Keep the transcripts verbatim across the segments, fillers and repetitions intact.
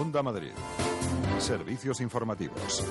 Onda Madrid. Servicios informativos.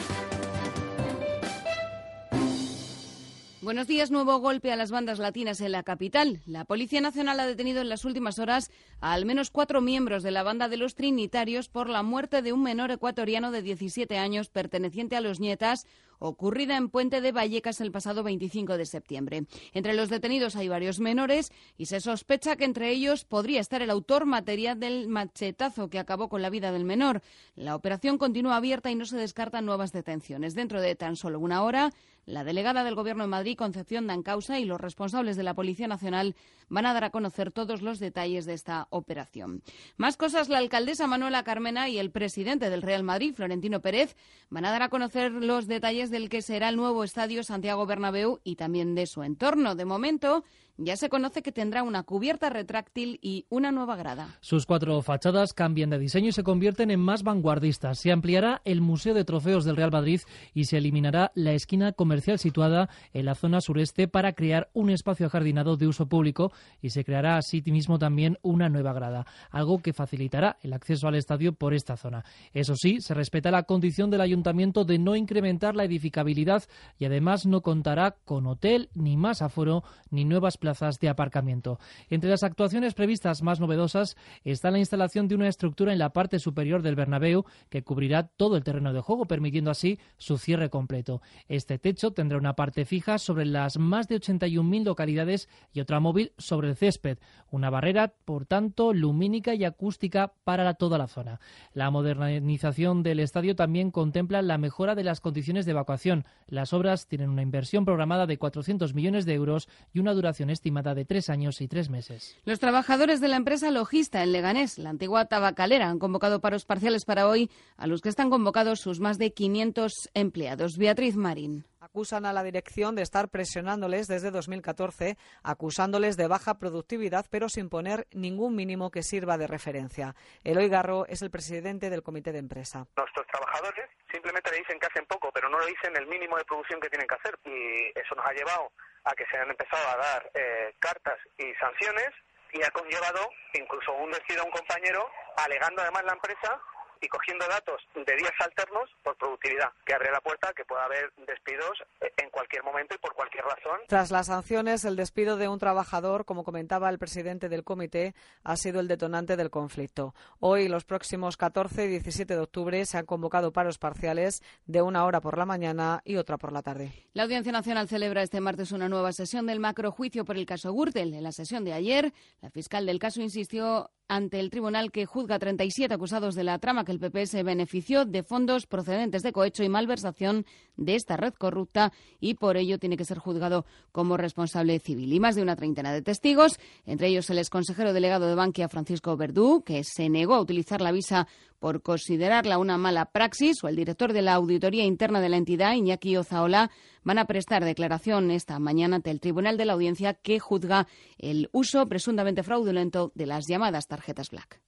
Buenos días. Nuevo golpe a las bandas latinas en la capital. La Policía Nacional ha detenido en las últimas horas a al menos cuatro miembros de la banda de los Trinitarios por la muerte de un menor ecuatoriano de diecisiete años perteneciente a los Nietas, ocurrida en Puente de Vallecas el pasado veinticinco de septiembre. Entre los detenidos hay varios menores y se sospecha que entre ellos podría estar el autor material del machetazo que acabó con la vida del menor. La operación continúa abierta y no se descartan nuevas detenciones. Dentro de tan solo una hora, la delegada del Gobierno de Madrid, Concepción Dancausa, y los responsables de la Policía Nacional van a dar a conocer todos los detalles de esta operación. Más cosas, la alcaldesa Manuela Carmena y el presidente del Real Madrid, Florentino Pérez, van a dar a conocer los detalles del que será el nuevo estadio Santiago Bernabéu y también de su entorno. De momento, ya se conoce que tendrá una cubierta retráctil y una nueva grada. Sus cuatro fachadas cambian de diseño y se convierten en más vanguardistas. Se ampliará el Museo de Trofeos del Real Madrid y se eliminará la esquina comercial situada en la zona sureste para crear un espacio ajardinado de uso público, y se creará así mismo también una nueva grada, algo que facilitará el acceso al estadio por esta zona. Eso sí, se respeta la condición del ayuntamiento de no incrementar la edificabilidad y además no contará con hotel, ni más aforo, ni nuevas plazas plazas de aparcamiento. Entre las actuaciones previstas más novedosas está la instalación de una estructura en la parte superior del Bernabéu que cubrirá todo el terreno de juego, permitiendo así su cierre completo. Este techo tendrá una parte fija sobre las más de ochenta y un mil localidades y otra móvil sobre el césped. Una barrera, por tanto, lumínica y acústica para la, toda la zona. La modernización del estadio también contempla la mejora de las condiciones de evacuación. Las obras tienen una inversión programada de cuatrocientos millones de euros y una duración estimada de tres años y tres meses. Los trabajadores de la empresa Logista en Leganés, la antigua tabacalera, han convocado paros parciales para hoy, a los que están convocados sus más de quinientos empleados. Beatriz Marín. Acusan a la dirección de estar presionándoles desde dos mil catorce, acusándoles de baja productividad, pero sin poner ningún mínimo que sirva de referencia. Eloy Garro es el presidente del comité de empresa. Nuestros trabajadores simplemente le dicen que hacen poco, pero no le dicen el mínimo de producción que tienen que hacer. Y eso nos ha llevado a que se han empezado a dar eh, cartas y sanciones, y ha conllevado incluso un despido a un compañero, alegando además la empresa y cogiendo datos de días alternos por productividad, que abre la puerta a que pueda haber despidos en cualquier momento y por cualquier razón. Tras las sanciones, el despido de un trabajador, como comentaba el presidente del comité, ha sido el detonante del conflicto. Hoy, los próximos catorce y diecisiete de octubre, se han convocado paros parciales de una hora por la mañana y otra por la tarde. La Audiencia Nacional celebra este martes una nueva sesión del macrojuicio por el caso Gürtel. En la sesión de ayer, la fiscal del caso insistió ante el tribunal que juzga a treinta y siete acusados de la trama que el P P se benefició de fondos procedentes de cohecho y malversación de esta red corrupta, y por ello tiene que ser juzgado como responsable civil. Y más de una treintena de testigos, entre ellos el exconsejero delegado de Bankia, Francisco Verdú, que se negó a utilizar la visa por considerarla una mala praxis, o el director de la Auditoría Interna de la entidad, Iñaki Ozaola, van a prestar declaración esta mañana ante el Tribunal de la Audiencia que juzga el uso presuntamente fraudulento de las llamadas tarjetas Black.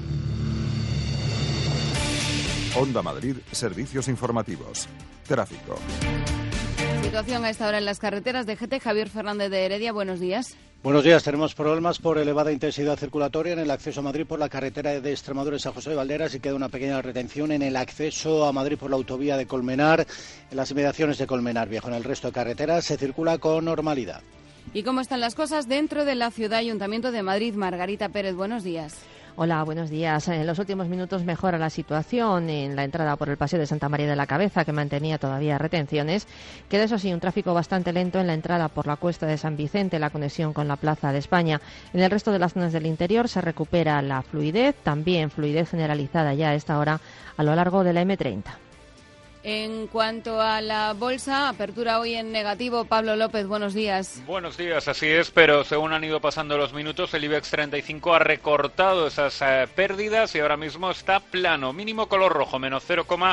Onda Madrid, servicios informativos. Tráfico. Situación a esta hora en las carreteras de G T. Javier Fernández de Heredia, buenos días. Buenos días. Tenemos problemas por elevada intensidad circulatoria en el acceso a Madrid por la carretera de Extremadura y San José de Valderas, y queda una pequeña retención en el acceso a Madrid por la autovía de Colmenar, en las inmediaciones de Colmenar Viejo. En el resto de carreteras se circula con normalidad. ¿Y cómo están las cosas dentro de la ciudad? Ayuntamiento de Madrid, Margarita Pérez, buenos días. Hola, buenos días. En los últimos minutos mejora la situación en la entrada por el Paseo de Santa María de la Cabeza, que mantenía todavía retenciones. Queda, eso sí, un tráfico bastante lento en la entrada por la Cuesta de San Vicente, la conexión con la Plaza de España. En el resto de las zonas del interior se recupera la fluidez, también fluidez generalizada ya a esta hora a lo largo de la eme treinta. En cuanto a la bolsa, apertura hoy en negativo. Pablo López, buenos días. Buenos días, así es, pero según han ido pasando los minutos, el IBEX treinta y cinco ha recortado esas eh, pérdidas y ahora mismo está plano, mínimo color rojo, menos cero coma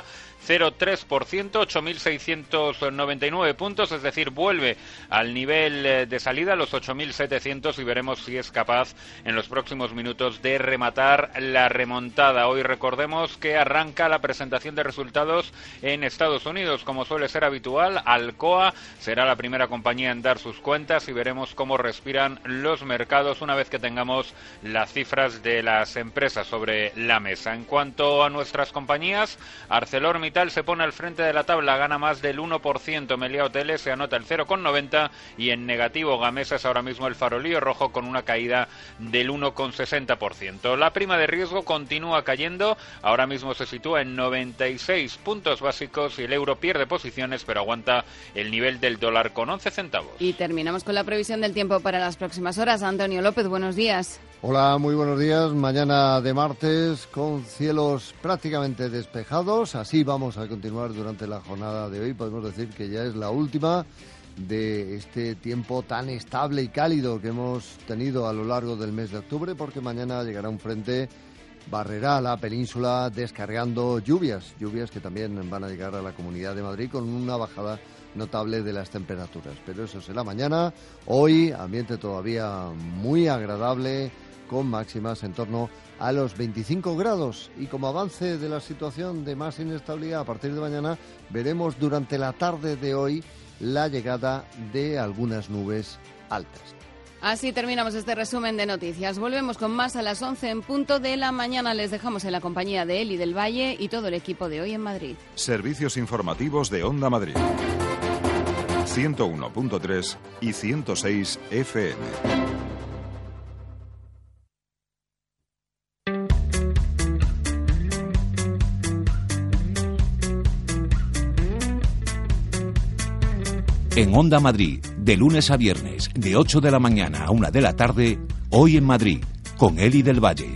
cero coma tres por ciento, ocho mil seiscientos noventa y nueve puntos, es decir, vuelve al nivel de salida, los ocho mil setecientos, y veremos si es capaz en los próximos minutos de rematar la remontada. Hoy recordemos que arranca la presentación de resultados en Estados Unidos, como suele ser habitual. Alcoa será la primera compañía en dar sus cuentas y veremos cómo respiran los mercados una vez que tengamos las cifras de las empresas sobre la mesa. En cuanto a nuestras compañías, ArcelorMittal se pone al frente de la tabla, gana más del uno por ciento, Meliá Hoteles se anota el cero coma noventa y en negativo Gamesa es ahora mismo el farolillo rojo con una caída del uno coma sesenta por ciento. La prima de riesgo continúa cayendo, ahora mismo se sitúa en noventa y seis puntos básicos y el euro pierde posiciones pero aguanta el nivel del dólar con once centavos. Y terminamos con la previsión del tiempo para las próximas horas. Antonio López, buenos días. Hola, muy buenos días. Mañana de martes con cielos prácticamente despejados. Así vamos a continuar durante la jornada de hoy. Podemos decir que ya es la última de este tiempo tan estable y cálido que hemos tenido a lo largo del mes de octubre, porque mañana llegará un frente, barrerá la península descargando lluvias, lluvias que también van a llegar a la Comunidad de Madrid con una bajada notable de las temperaturas. Pero eso será mañana. Hoy, ambiente todavía muy agradable, con máximas en torno a los veinticinco grados. Y como avance de la situación de más inestabilidad a partir de mañana, veremos durante la tarde de hoy la llegada de algunas nubes altas. Así terminamos este resumen de noticias. Volvemos con más a las once en punto de la mañana. Les dejamos en la compañía de Eli del Valle y todo el equipo de Hoy en Madrid. Servicios informativos de Onda Madrid. ciento uno punto tres y ciento seis F M. En Onda Madrid, de lunes a viernes, de ocho de la mañana a una de la tarde, Hoy en Madrid, con Eli del Valle.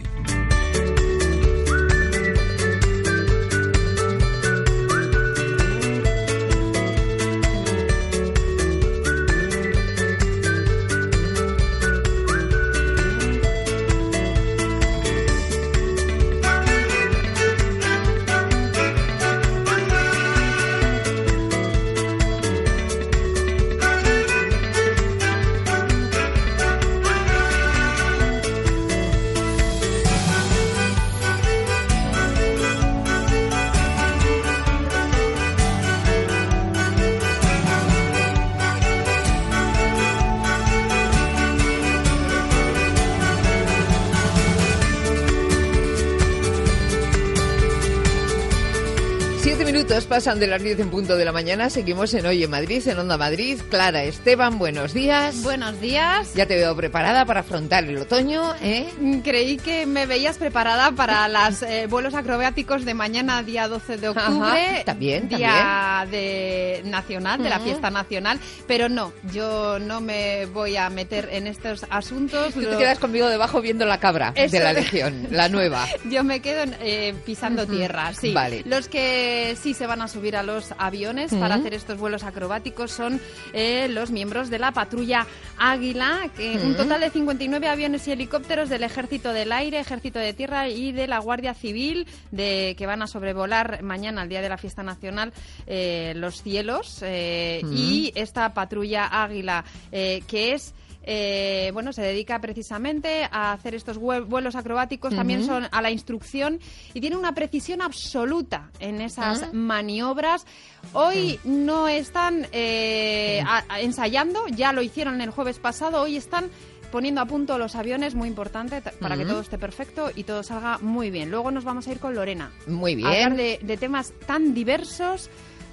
Pasan de las diez en punto de la mañana, seguimos en Hoy en Madrid, en Onda Madrid. Clara Esteban, buenos días. Buenos días. Ya te veo preparada para afrontar el otoño, ¿eh? Creí que me veías preparada para los eh, vuelos acrobáticos de mañana, día doce de octubre. Ajá, también, día también. de nacional, de la fiesta nacional. Pero no, yo no me voy a meter en estos asuntos. Tú Lo... te quedas conmigo debajo viendo la cabra Esto... de la Legión, la nueva. Yo me quedo eh, pisando uh-huh. tierra, sí. Vale. Los que sí se van a subir a los aviones uh-huh. para hacer estos vuelos acrobáticos son eh, los miembros de la patrulla Águila, que uh-huh. un total de cincuenta y nueve aviones y helicópteros del Ejército del Aire, Ejército de Tierra y de la Guardia Civil, de que van a sobrevolar mañana, el día de la fiesta nacional, eh, los cielos eh, uh-huh. y esta patrulla Águila eh, que es Eh, bueno, se dedica precisamente a hacer estos vuelos acrobáticos, uh-huh. también son a la instrucción y tiene una precisión absoluta en esas uh-huh. maniobras. Hoy uh-huh. no están eh, a, a, ensayando, ya lo hicieron el jueves pasado, hoy están poniendo a punto los aviones, muy importante, t- para uh-huh. que todo esté perfecto y todo salga muy bien. Luego nos vamos a ir con Lorena. Muy bien. A hablar de, de temas tan diversos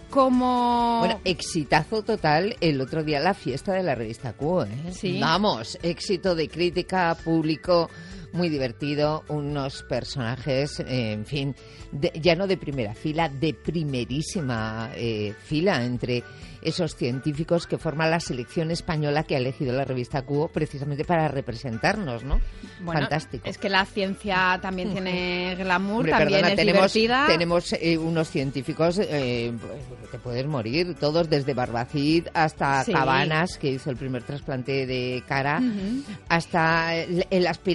como... Bueno, exitazo total el otro día la fiesta de la revista Q, ¿eh? Sí. Vamos, éxito de crítica, público, muy divertido, unos personajes, eh, en fin, de, ya no de primera fila, de primerísima eh, fila entre esos científicos que forman la selección española que ha elegido la revista Q precisamente para representarnos, ¿no? Bueno, fantástico. Es que la ciencia también uh-huh. tiene glamour, Hombre, también perdona, es tenemos, divertida. Tenemos eh, unos científicos, eh, te puedes morir, todos desde Barbacid hasta sí. Cabanas, que hizo el primer trasplante de cara, uh-huh. hasta el, el aspirante a último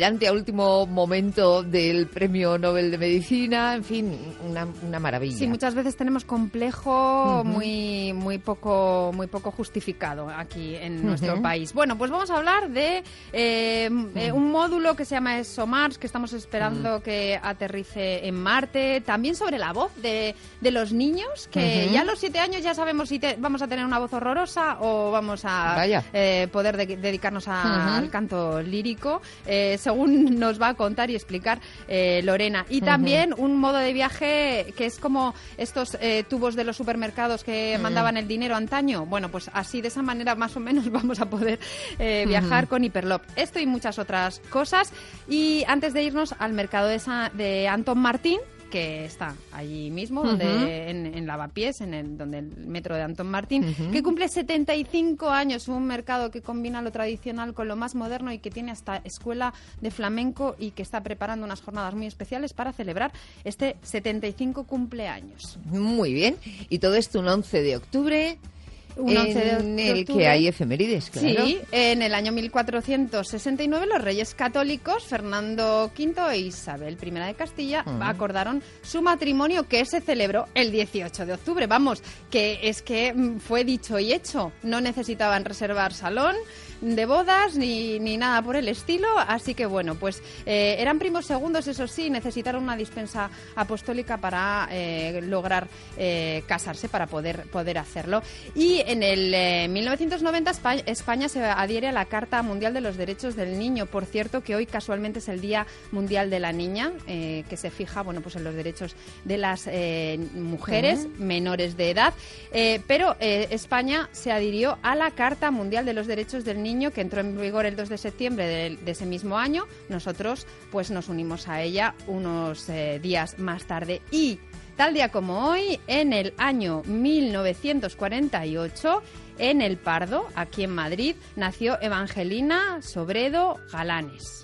último momento del Premio Nobel de Medicina, en fin, una, una maravilla. Sí, muchas veces tenemos complejo uh-huh. muy muy poco muy poco justificado aquí en uh-huh. nuestro país. Bueno, pues vamos a hablar de eh, uh-huh. eh, un módulo que se llama ExoMars, que estamos esperando uh-huh. que aterrice en Marte. También sobre la voz de, de los niños, que uh-huh. ya a los siete años ya sabemos si te, vamos a tener una voz horrorosa o vamos a eh, poder de, dedicarnos a, uh-huh. al canto lírico, eh, según nos va a contar y explicar eh, Lorena. Y uh-huh. también un modo de viaje que es como estos eh, tubos de los supermercados que uh-huh. mandaban el dinero antaño. Bueno, pues así, de esa manera más o menos vamos a poder eh, viajar uh-huh. con Hyperloop. Esto y muchas otras cosas. Y antes de irnos al mercado de, Sa- de Antón Martín, que está allí mismo, donde uh-huh. en, en Lavapiés, en el, donde el metro de Antón Martín, uh-huh. que cumple setenta y cinco años, un mercado que combina lo tradicional con lo más moderno y que tiene hasta escuela de flamenco y que está preparando unas jornadas muy especiales para celebrar este setenta y cinco cumpleaños. Muy bien, y todo esto un once de octubre... Un once de en el que hay efemérides, claro. Sí, en el año mil cuatrocientos sesenta y nueve los reyes católicos Fernando quinto e Isabel primera de Castilla uh-huh. acordaron su matrimonio, que se celebró el dieciocho de octubre. Vamos, que es que fue dicho y hecho. No necesitaban reservar salón de bodas ni, ni nada por el estilo, así que bueno, pues eh, eran primos segundos, eso sí, necesitaron una dispensa apostólica para eh, lograr eh, casarse, para poder, poder hacerlo. Y en el eh, mil novecientos noventa España, España se adhiere a la Carta Mundial de los Derechos del Niño. Por cierto, que hoy casualmente es el Día Mundial de la Niña, eh, que se fija, bueno, pues en los derechos de las eh, mujeres uh-huh. menores de edad, eh, pero eh, España se adhirió a la Carta Mundial de los Derechos del Niño, que entró en vigor el dos de septiembre de, de ese mismo año. Nosotros pues nos unimos a ella unos eh, días más tarde. Y tal día como hoy, en el año mil novecientos cuarenta y ocho, en El Pardo, aquí en Madrid, nació Evangelina Sobredo Galanes.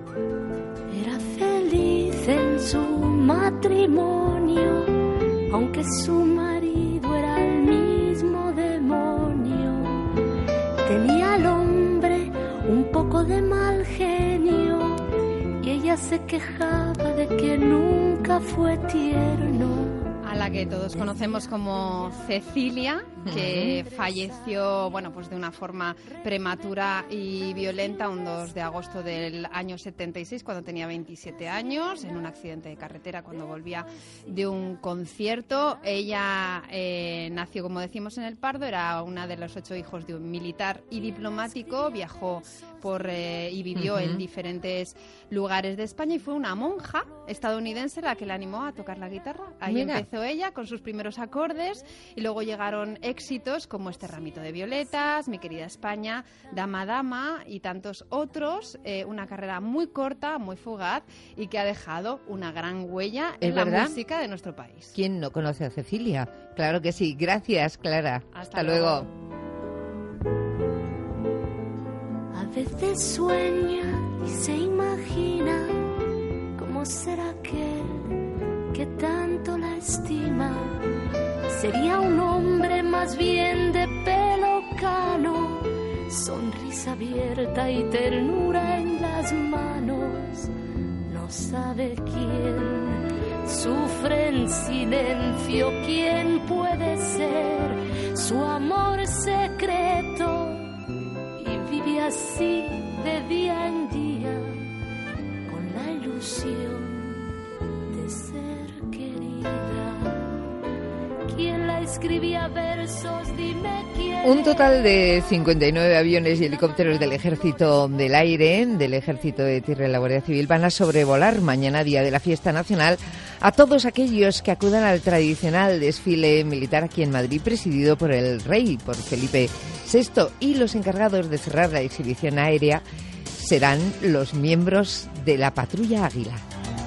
Era feliz en su matrimonio, aunque su marido era el mismo demonio. Tenía al hombre un poco de mal genio y ella se quejaba de que nunca fue tierno. A la que todos conocemos como Cecilia, que uh-huh. falleció, bueno, pues de una forma prematura y violenta un dos de agosto del año setenta y seis, cuando tenía veintisiete años, en un accidente de carretera cuando volvía de un concierto. Ella eh, nació, como decimos, en El Pardo, era una de los ocho hijos de un militar y diplomático, viajó por eh, y vivió uh-huh. en diferentes lugares de España y fue una monja estadounidense la que la animó a tocar la guitarra. Ahí Mira. empezó ella con sus primeros acordes y luego llegaron éxitos como Este ramito de violetas, Mi querida España, Dama Dama y tantos otros. Eh, una carrera muy corta, muy fugaz y que ha dejado una gran huella en la verdad? música de nuestro país. ¿Quién no conoce a Cecilia? Claro que sí. Gracias, Clara. Hasta, Hasta luego. luego. A veces sueña y se imagina cómo será aquel que tanto la estima. Sería un hombre más bien de pelo cano, sonrisa abierta y ternura en las manos. No sabe quién sufre en silencio, quién puede ser su amor secreto. Y vive así de día en día con la ilusión de ser querida. ¿Quién la escribía versos? Dime quién. Un total de cincuenta y nueve aviones y helicópteros del Ejército del Aire, del Ejército de Tierra y la Guardia Civil van a sobrevolar mañana, día de la fiesta nacional, a todos aquellos que acudan al tradicional desfile militar aquí en Madrid, presidido por el rey, por Felipe sexto, y los encargados de cerrar la exhibición aérea serán los miembros de la Patrulla Águila.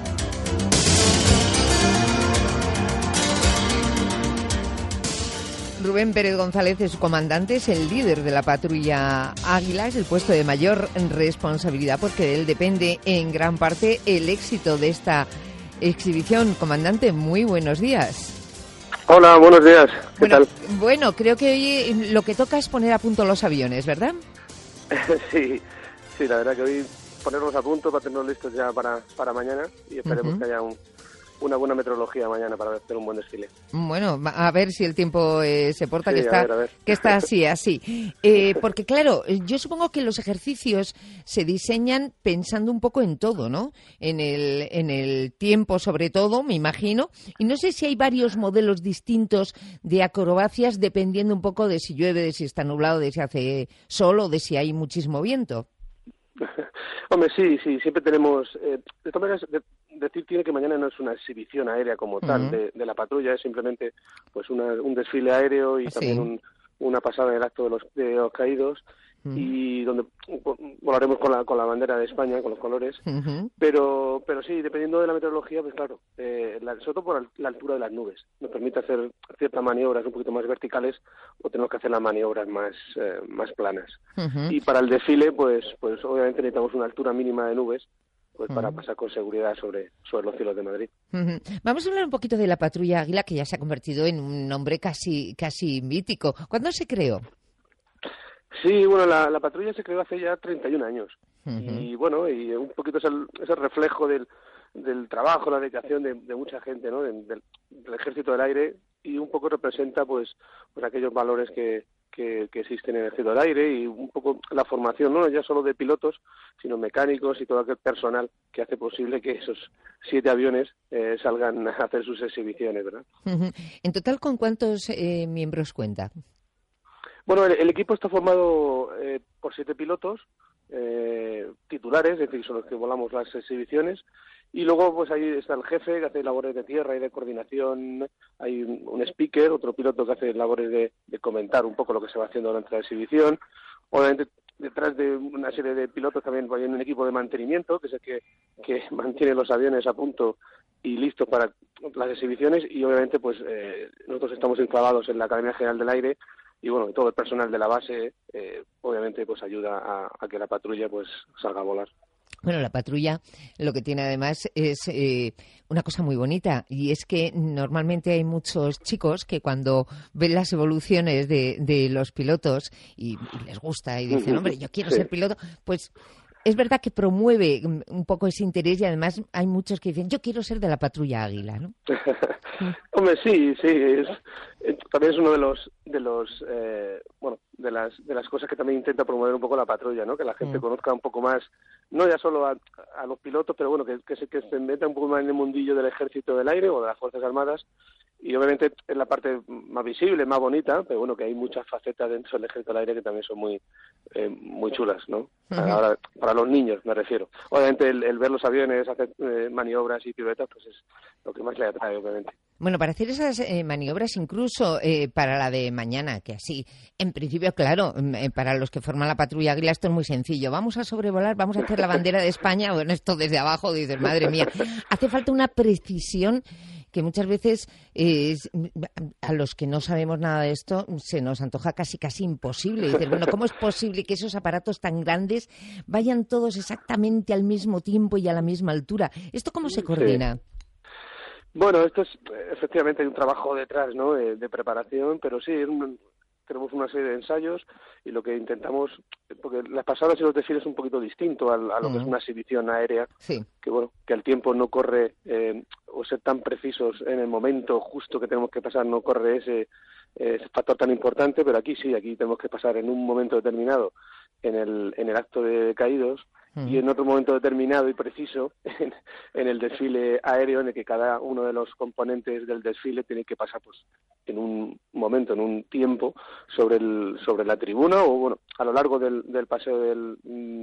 Rubén Pérez González es su comandante, es el líder de la Patrulla Águila, es el puesto de mayor responsabilidad porque de él depende en gran parte el éxito de esta exhibición. Comandante, muy buenos días. Hola, buenos días. ¿Qué bueno, tal? Bueno, creo que hoy lo que toca es poner a punto los aviones, ¿verdad? sí, sí, la verdad que hoy ponernos a punto para tenernos listos ya para, para mañana y esperemos uh-huh. que haya un, una buena meteorología mañana para hacer un buen desfile. Bueno, a ver si el tiempo eh, se porta, sí, que está, a ver, a ver. que está así, así. Eh, porque claro, yo supongo que los ejercicios se diseñan pensando un poco en todo, ¿no? En el, en el tiempo sobre todo, me imagino. Y no sé si hay varios modelos distintos de acrobacias dependiendo un poco de si llueve, de si está nublado, de si hace sol o de si hay muchísimo viento. Hombre, sí, sí, siempre tenemos... Eh, de todas maneras, de, decir tiene que mañana no es una exhibición aérea como tal uh-huh. de, de la patrulla, es simplemente pues una, un desfile aéreo y sí. también un, una pasada en el acto de los, de los caídos uh-huh. y donde volaremos con la, con la bandera de España, con los colores, uh-huh. pero pero sí, dependiendo de la meteorología, pues claro, eh, la, sobre todo por la altura de las nubes, nos permite hacer ciertas maniobras un poquito más verticales o tenemos que hacer las maniobras más eh, más planas. Uh-huh. Y para el desfile, pues pues obviamente necesitamos una altura mínima de nubes, pues para uh-huh. pasar con seguridad sobre, sobre los cielos de Madrid. Uh-huh. Vamos a hablar un poquito de la Patrulla Águila, que ya se ha convertido en un nombre casi casi mítico. ¿Cuándo se creó? Sí, bueno, la, la patrulla se creó hace ya treinta y un años. Uh-huh. Y bueno, y un poquito es el, es el reflejo del, del trabajo, la dedicación de, de mucha gente, ¿no? De, del, del Ejército del Aire, y un poco representa pues, pues aquellos valores que, que, que existen en el Ejército del Aire y un poco la formación, no ya solo de pilotos, sino mecánicos y todo aquel personal que hace posible que esos siete aviones eh, salgan a hacer sus exhibiciones, ¿verdad? Uh-huh. En total, ¿con cuántos eh, miembros cuenta? Bueno, el, el equipo está formado eh, por siete pilotos eh, titulares, es decir, son los que volamos las exhibiciones, y luego pues ahí está el jefe que hace labores de tierra y de coordinación, hay un, un speaker, otro piloto que hace labores de, de comentar un poco lo que se va haciendo durante la exhibición. Obviamente detrás de una serie de pilotos también hay un equipo de mantenimiento, que es el que, que mantiene los aviones a punto y listos para las exhibiciones, y obviamente pues eh, nosotros estamos enclavados en la Academia General del Aire, y bueno, todo el personal de la base eh, obviamente pues ayuda a, a que la patrulla pues salga a volar. Bueno, la patrulla lo que tiene además es eh, una cosa muy bonita, y es que normalmente hay muchos chicos que cuando ven las evoluciones de, de los pilotos y, y les gusta y dicen, hombre, yo quiero sí. ser piloto, pues es verdad que promueve un poco ese interés, y además hay muchos que dicen, yo quiero ser de la Patrulla Águila, ¿no? Hombre, sí, sí, es, es, también es uno de los, de los, eh, bueno, de las, de las cosas que también intenta promover un poco la patrulla, ¿no? Que la gente mm. conozca un poco más, no ya solo a, a los pilotos, pero bueno, que, que, se, que se meta un poco más en el mundillo del Ejército del Aire o de las Fuerzas Armadas. Y obviamente es la parte más visible, más bonita, pero bueno, que hay muchas facetas dentro del Ejército del Aire que también son muy eh, muy chulas, ¿no? Uh-huh. Ahora, para los niños me refiero. Obviamente el, el ver los aviones, hacer eh, maniobras y piruetas, pues es lo que más le atrae, obviamente. Bueno, para hacer esas eh, maniobras, incluso eh, para la de mañana, que así, en principio, claro, eh, para los que forman la Patrulla Águila esto es muy sencillo. Vamos a sobrevolar, vamos a hacer la bandera de España, bueno, esto desde abajo, dices, madre mía. Hace falta una precisión que muchas veces eh, a los que no sabemos nada de esto se nos antoja casi casi imposible. Dices, bueno, ¿cómo es posible que esos aparatos tan grandes vayan todos exactamente al mismo tiempo y a la misma altura? ¿Esto cómo se coordina? Sí. Bueno, esto es, efectivamente, hay un trabajo detrás, ¿no?, de, de preparación, pero sí, es un, tenemos una serie de ensayos y lo que intentamos, porque las pasadas y los desfiles es un poquito distinto a, a lo uh-huh. que es una exhibición aérea, sí. que bueno, que el tiempo no corre, eh, o ser tan precisos en el momento justo que tenemos que pasar, no corre ese, ese factor tan importante, pero aquí sí, aquí tenemos que pasar en un momento determinado en el, en el acto de caídos, y en otro momento determinado y preciso en, en el desfile aéreo, en el que cada uno de los componentes del desfile tiene que pasar pues en un momento, en un tiempo, sobre el sobre la tribuna o bueno a lo largo del, del paseo del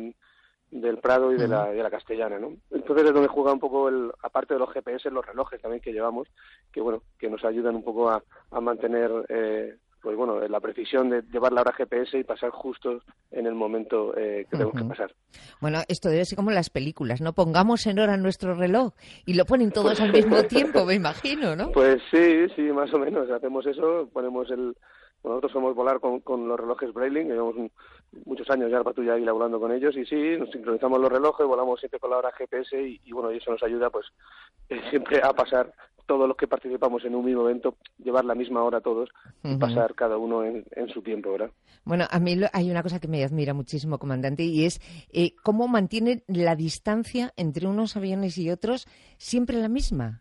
del Prado y de la, de la Castellana, ¿no? Entonces es donde juega un poco, el aparte de los G P S, los relojes también que llevamos, que bueno, que nos ayudan un poco a, a mantener eh, pues bueno, la precisión de llevar la hora G P S y pasar justo en el momento eh, que uh-huh. tenemos que pasar. Bueno, esto debe ser como las películas, ¿no? Pongamos en hora nuestro reloj y lo ponen todos al mismo tiempo, me imagino, ¿no? Pues sí, sí, más o menos. Hacemos eso, ponemos el... Nosotros somos volar con, con los relojes Breitling, llevamos un, muchos años ya la Patrulla Águila volando con ellos, y sí, nos sincronizamos los relojes, volamos siempre con la hora G P S y, y bueno, y eso nos ayuda pues eh, siempre a pasar todos los que participamos en un mismo evento, llevar la misma hora todos y Ujú. pasar cada uno en, en su tiempo, ¿verdad? Bueno, a mí lo- hay una cosa que me admira muchísimo, comandante, y es eh, cómo mantiene la distancia entre unos aviones y otros siempre la misma.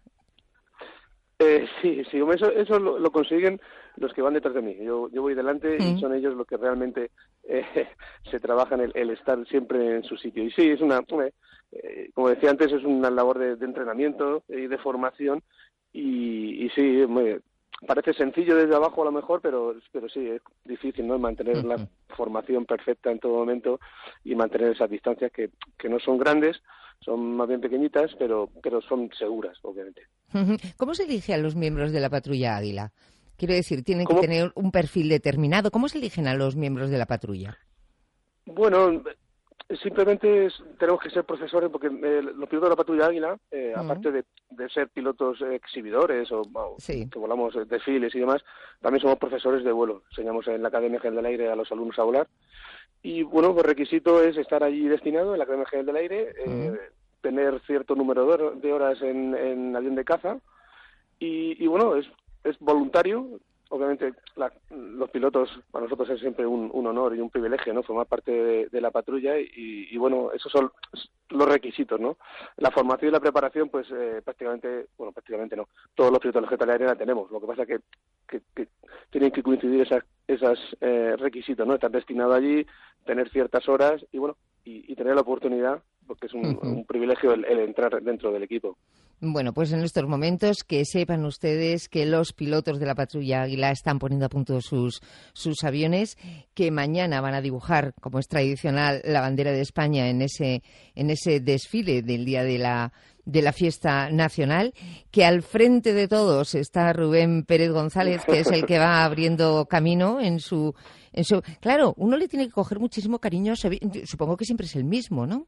Eh, sí, sí, hombre, eso, eso lo, lo consiguen los que van detrás de mí. Yo, yo voy delante Mm. y son ellos los que realmente eh, se trabajan el, el estar siempre en su sitio. Y sí, es una, hombre, eh, como decía antes, es una labor de, de entrenamiento y de formación. Y, y sí, hombre, parece sencillo desde abajo a lo mejor, pero, pero sí, es difícil, ¿no? Mantener la formación perfecta en todo momento y mantener esas distancias que, que no son grandes, son más bien pequeñitas, pero, pero son seguras, obviamente. Ujú. ¿Cómo se elige a los miembros de la patrulla Águila? Quiero decir, tienen ¿Cómo? que tener un perfil determinado. ¿Cómo se eligen a los miembros de la patrulla? Bueno, simplemente es- tenemos que ser profesores porque eh, los pilotos de la patrulla Águila, eh, Mm. aparte de, de ser pilotos exhibidores o, o Sí. que volamos eh, desfiles y demás, también somos profesores de vuelo. Enseñamos en la Academia General del Aire a los alumnos a volar. Y bueno, pues requisito es estar allí destinado en la Academia General del Aire, eh, tener cierto número de hor- de horas en, en avión de caza y, y bueno, es, es voluntario. Obviamente la- los pilotos para nosotros es siempre un, un honor y un privilegio, ¿no? Formar parte de, de la patrulla y, y bueno, esos son los requisitos, ¿no? La formación y la preparación, pues eh, prácticamente, bueno, prácticamente no. Todos los pilotos de la General Aérea la tenemos. Lo que pasa es que, que, que tienen que coincidir esas esas eh, requisitos, ¿no? Estar destinado allí, tener ciertas horas y bueno, y, y tener la oportunidad, porque es un, Ujú. un privilegio el, el entrar dentro del equipo. Bueno, pues en estos momentos que sepan ustedes que los pilotos de la patrulla Águila están poniendo a punto sus, sus aviones, que mañana van a dibujar, como es tradicional, la bandera de España en ese, en ese desfile del día de la, de la fiesta nacional, que al frente de todos está Rubén Pérez González, que es el que va abriendo camino en su, en su... Claro, uno le tiene que coger muchísimo cariño, a su avi- supongo que siempre es el mismo, ¿no?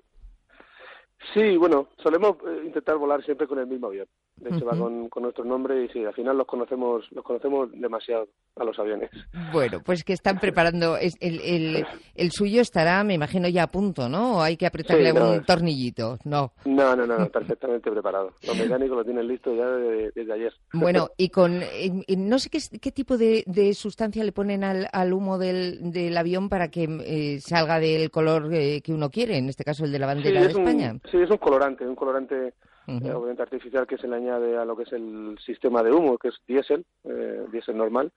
Sí, bueno, solemos eh, intentar volar siempre con el mismo avión. De hecho, va Ujú. con, con nuestro nombre y sí, al final los conocemos los conocemos demasiado a los aviones. Bueno, pues que están preparando, es- el, el, el suyo estará, me imagino, ya a punto, ¿no? ¿O hay que apretarle Sí, no, un es- tornillito? No. No, no, no, perfectamente preparado. Los mecánicos lo tienen listo ya de- desde ayer. Bueno, y con, eh, eh, no sé qué, qué tipo de, de sustancia le ponen al, al humo del, del avión para que eh, salga del color eh, que uno quiere, en este caso el de la bandera sí, de es un- España. sí, es un colorante, un colorante Ujú. eh, obviamente artificial que se le añade a lo que es el sistema de humo, que es diésel, eh, diésel normal,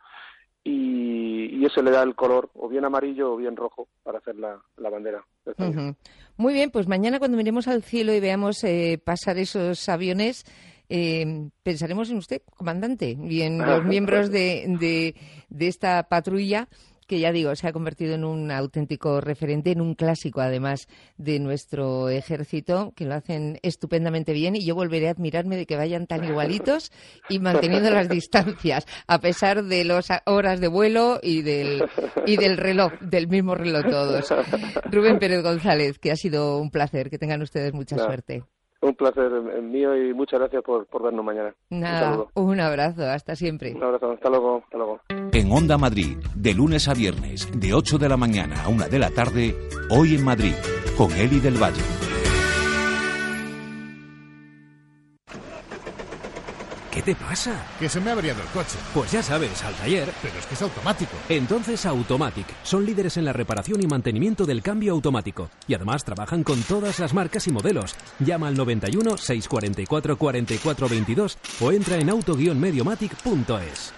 y, y eso le da el color o bien amarillo o bien rojo para hacer la, la bandera de España. Ujú. Muy bien, pues mañana cuando miremos al cielo y veamos eh, pasar esos aviones, eh, pensaremos en usted, comandante, y en los miembros de, de, de esta patrulla, que ya digo, se ha convertido en un auténtico referente, en un clásico además de nuestro ejército, que lo hacen estupendamente bien, y yo volveré a admirarme de que vayan tan igualitos y manteniendo las distancias, a pesar de las horas de vuelo y del, y del reloj, del mismo reloj todos. Rubén Pérez González, que ha sido un placer, que tengan ustedes mucha Nada, suerte. Un placer eh, mío y muchas gracias por, por vernos mañana. Un Nada, saludo. un abrazo, hasta siempre. Un abrazo, hasta luego, hasta luego. En Onda Madrid, de lunes a viernes, de ocho de la mañana a una de la tarde, Hoy en Madrid, con Eli del Valle. ¿Qué te pasa? Que se me ha averiado el coche. Pues ya sabes, al taller. Pero es que es automático. Entonces Automatic. Son líderes en la reparación y mantenimiento del cambio automático. Y además trabajan con todas las marcas y modelos. Llama al noventa y uno, seiscientos cuarenta y cuatro, cuarenta y cuatro veintidós o entra en auto guion mediomatic punto es.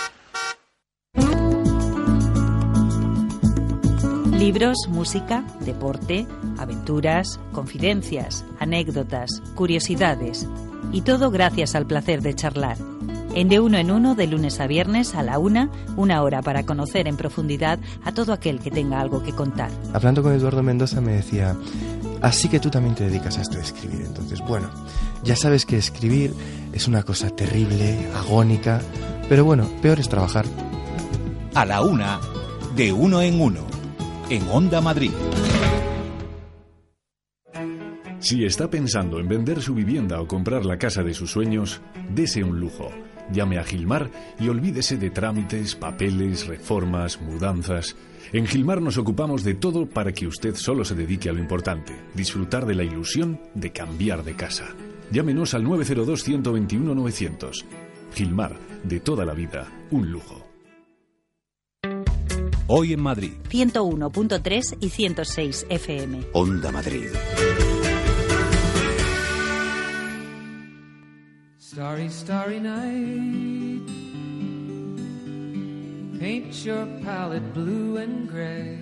Libros, música, deporte, aventuras, confidencias, anécdotas, curiosidades. Y todo gracias al placer de charlar. En De Uno en Uno, de lunes a viernes a la una, una hora para conocer en profundidad a todo aquel que tenga algo que contar. Hablando con Eduardo Mendoza me decía, así que tú también te dedicas a esto de escribir. Entonces, bueno, ya sabes que escribir es una cosa terrible, agónica, pero bueno, peor es trabajar. A la una, de Uno en Uno, en Onda Madrid. Si está pensando en vender su vivienda o comprar la casa de sus sueños, dese un lujo. Llame a Gilmar y olvídese de trámites, papeles, reformas, mudanzas. En Gilmar nos ocupamos de todo para que usted solo se dedique a lo importante, disfrutar de la ilusión de cambiar de casa. Llámenos al nueve cero dos, uno dos uno, novecientos. Gilmar, de toda la vida, un lujo. Hoy en Madrid. ciento uno punto tres y ciento seis F M. Onda Madrid. Starry, starry night. Paint your palette blue and gray.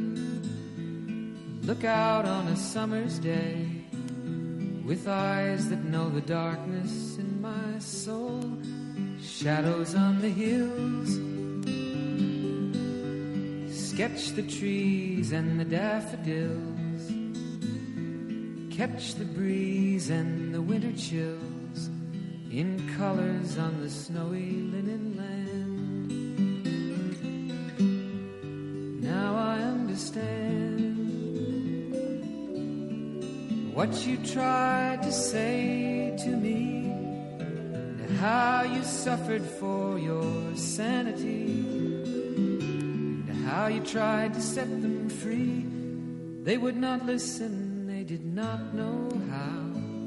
Look out on a summer's day with eyes that know the darkness in my soul. Shadows on the hills. Sketch the trees and the daffodils. Catch the breeze and the winter chills in colors on the snowy linen land. Now I understand what you tried to say to me, and how you suffered for your sanity, and how you tried to set them free. They would not listen, they did not know how.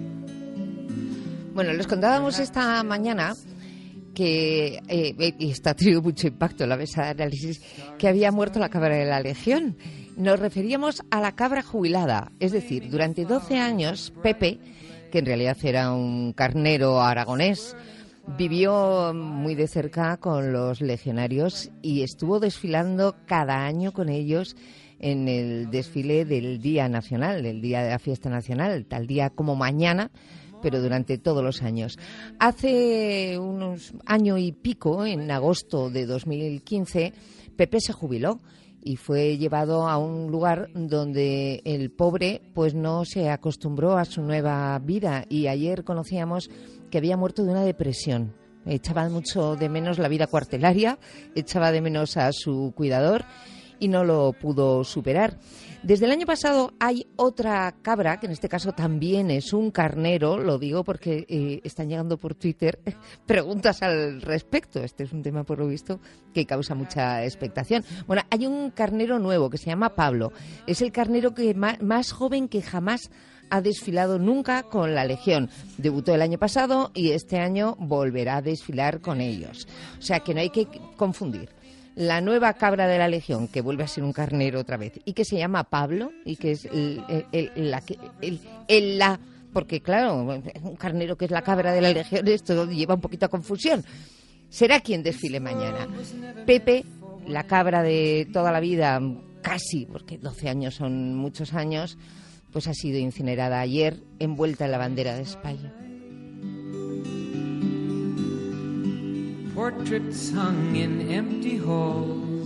Bueno, les contábamos esta mañana que, eh, y está tenido mucho impacto la mesa de análisis, que había muerto la cabra de la Legión. Nos referíamos a la cabra jubilada, es decir, durante doce años, Pepe, que en realidad era un carnero aragonés, vivió muy de cerca con los legionarios y estuvo desfilando cada año con ellos en el desfile del Día Nacional, del Día de la Fiesta Nacional, tal día como mañana, pero durante todos los años. Hace unos año y pico, en agosto de dos mil quince, Pepe se jubiló y fue llevado a un lugar donde el pobre pues no se acostumbró a su nueva vida, y ayer conocíamos que había muerto de una depresión. Echaba mucho de menos la vida cuartelaria, echaba de menos a su cuidador y no lo pudo superar. Desde el año pasado hay otra cabra, que en este caso también es un carnero, lo digo porque eh, están llegando por Twitter preguntas al respecto. Este es un tema, por lo visto, que causa mucha expectación. Bueno, hay un carnero nuevo que se llama Pablo. Es el carnero que más, más joven que jamás ha desfilado nunca con la Legión. Debutó el año pasado y este año volverá a desfilar con ellos. O sea que no hay que confundir la nueva cabra de la Legión, que vuelve a ser un carnero otra vez, y que se llama Pablo, y que es el, el, el, la, el, el la... Porque, claro, un carnero que es la cabra de la Legión, esto lleva un poquito a confusión. Será quien desfile mañana. Pepe, la cabra de toda la vida, casi, porque doce años son muchos años, pues ha sido incinerada ayer, envuelta en la bandera de España. Portraits hung in empty halls,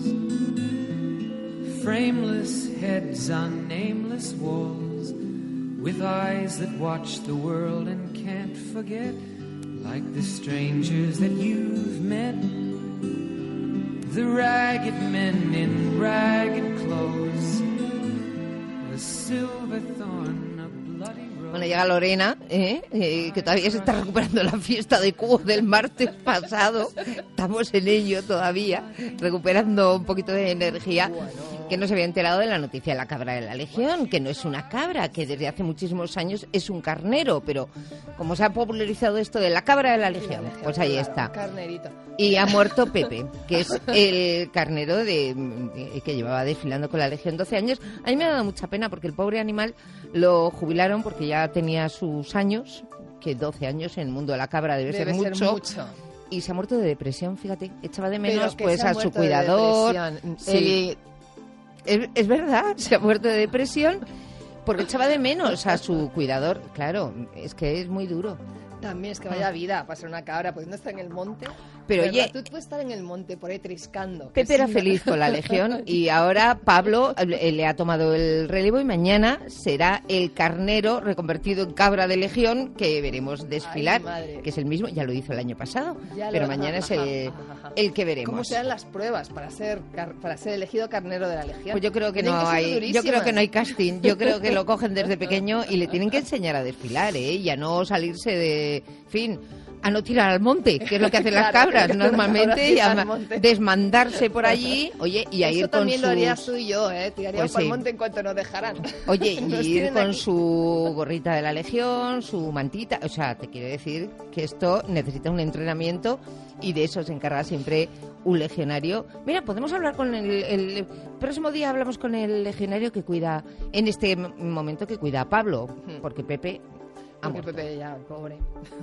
frameless heads on nameless walls, with eyes that watch the world and can't forget, like the strangers that you've met, the ragged men in ragged clothes, the silver thorn of bloody rose. Bueno, llega Lorena, ¿eh? Eh, que todavía se está recuperando la fiesta de Cubo del martes pasado. Estamos en ello todavía, recuperando un poquito de energía. Que no se había enterado de la noticia de la cabra de la Legión, que no es una cabra, que desde hace muchísimos años es un carnero, pero como se ha popularizado esto de la cabra de la Legión, pues ahí está. Carnerito. Y ha muerto Pepe, que es el carnero de, de, que llevaba desfilando con la Legión doce años. A mí me ha dado mucha pena porque el pobre animal lo jubilaron porque ya tenía sus años, que doce años en el mundo de la cabra debe, debe ser, ser mucho. mucho. Y se ha muerto de depresión, fíjate. Echaba de menos Pero que pues se ha a su muerto de cuidador. depresión. Sí. El- Es, es verdad, se ha muerto de depresión porque echaba de menos a su cuidador. Claro, es que es muy duro. También es que vaya vida pasar una cabra, pues no está en el monte. Pero, ¿verdad? oye, Tú puedes estar en el monte por ahí triscando. Pepe que era sí, feliz ¿no? con la Legión y ahora Pablo eh, le ha tomado el relevo y mañana será el carnero reconvertido en cabra de Legión que veremos desfilar, Ay, madre. que es el mismo, ya lo hizo el año pasado, Ya pero lo- mañana es el, ajá, ajá. el que veremos. ¿Cómo serán las pruebas para ser car- para ser elegido carnero de la Legión? Pues yo creo que Tienen no ser hay, yo durísimas. creo que no hay casting. Yo creo que lo cogen desde pequeño y le tienen que enseñar a desfilar, ¿eh? Y a no salirse de, en fin, a no tirar al monte, que es lo que hacen las Claro, cabras que normalmente, y a al monte. desmandarse por allí, oye, y a Eso ir con también lo harías sus... tú y yo, ¿eh? Tiraríamos Pues por el sí. monte en cuanto nos dejaran. Oye, Nos y ir tienen con aquí. su gorrita de la Legión, su mantita, o sea, te quiero decir que esto necesita un entrenamiento y de eso se encarga siempre un legionario. Mira, podemos hablar con el, el, el próximo día hablamos con el legionario que cuida, en este m- momento que cuida a Pablo, porque Pepe ha Porque muerto. Pepe ya, pobre.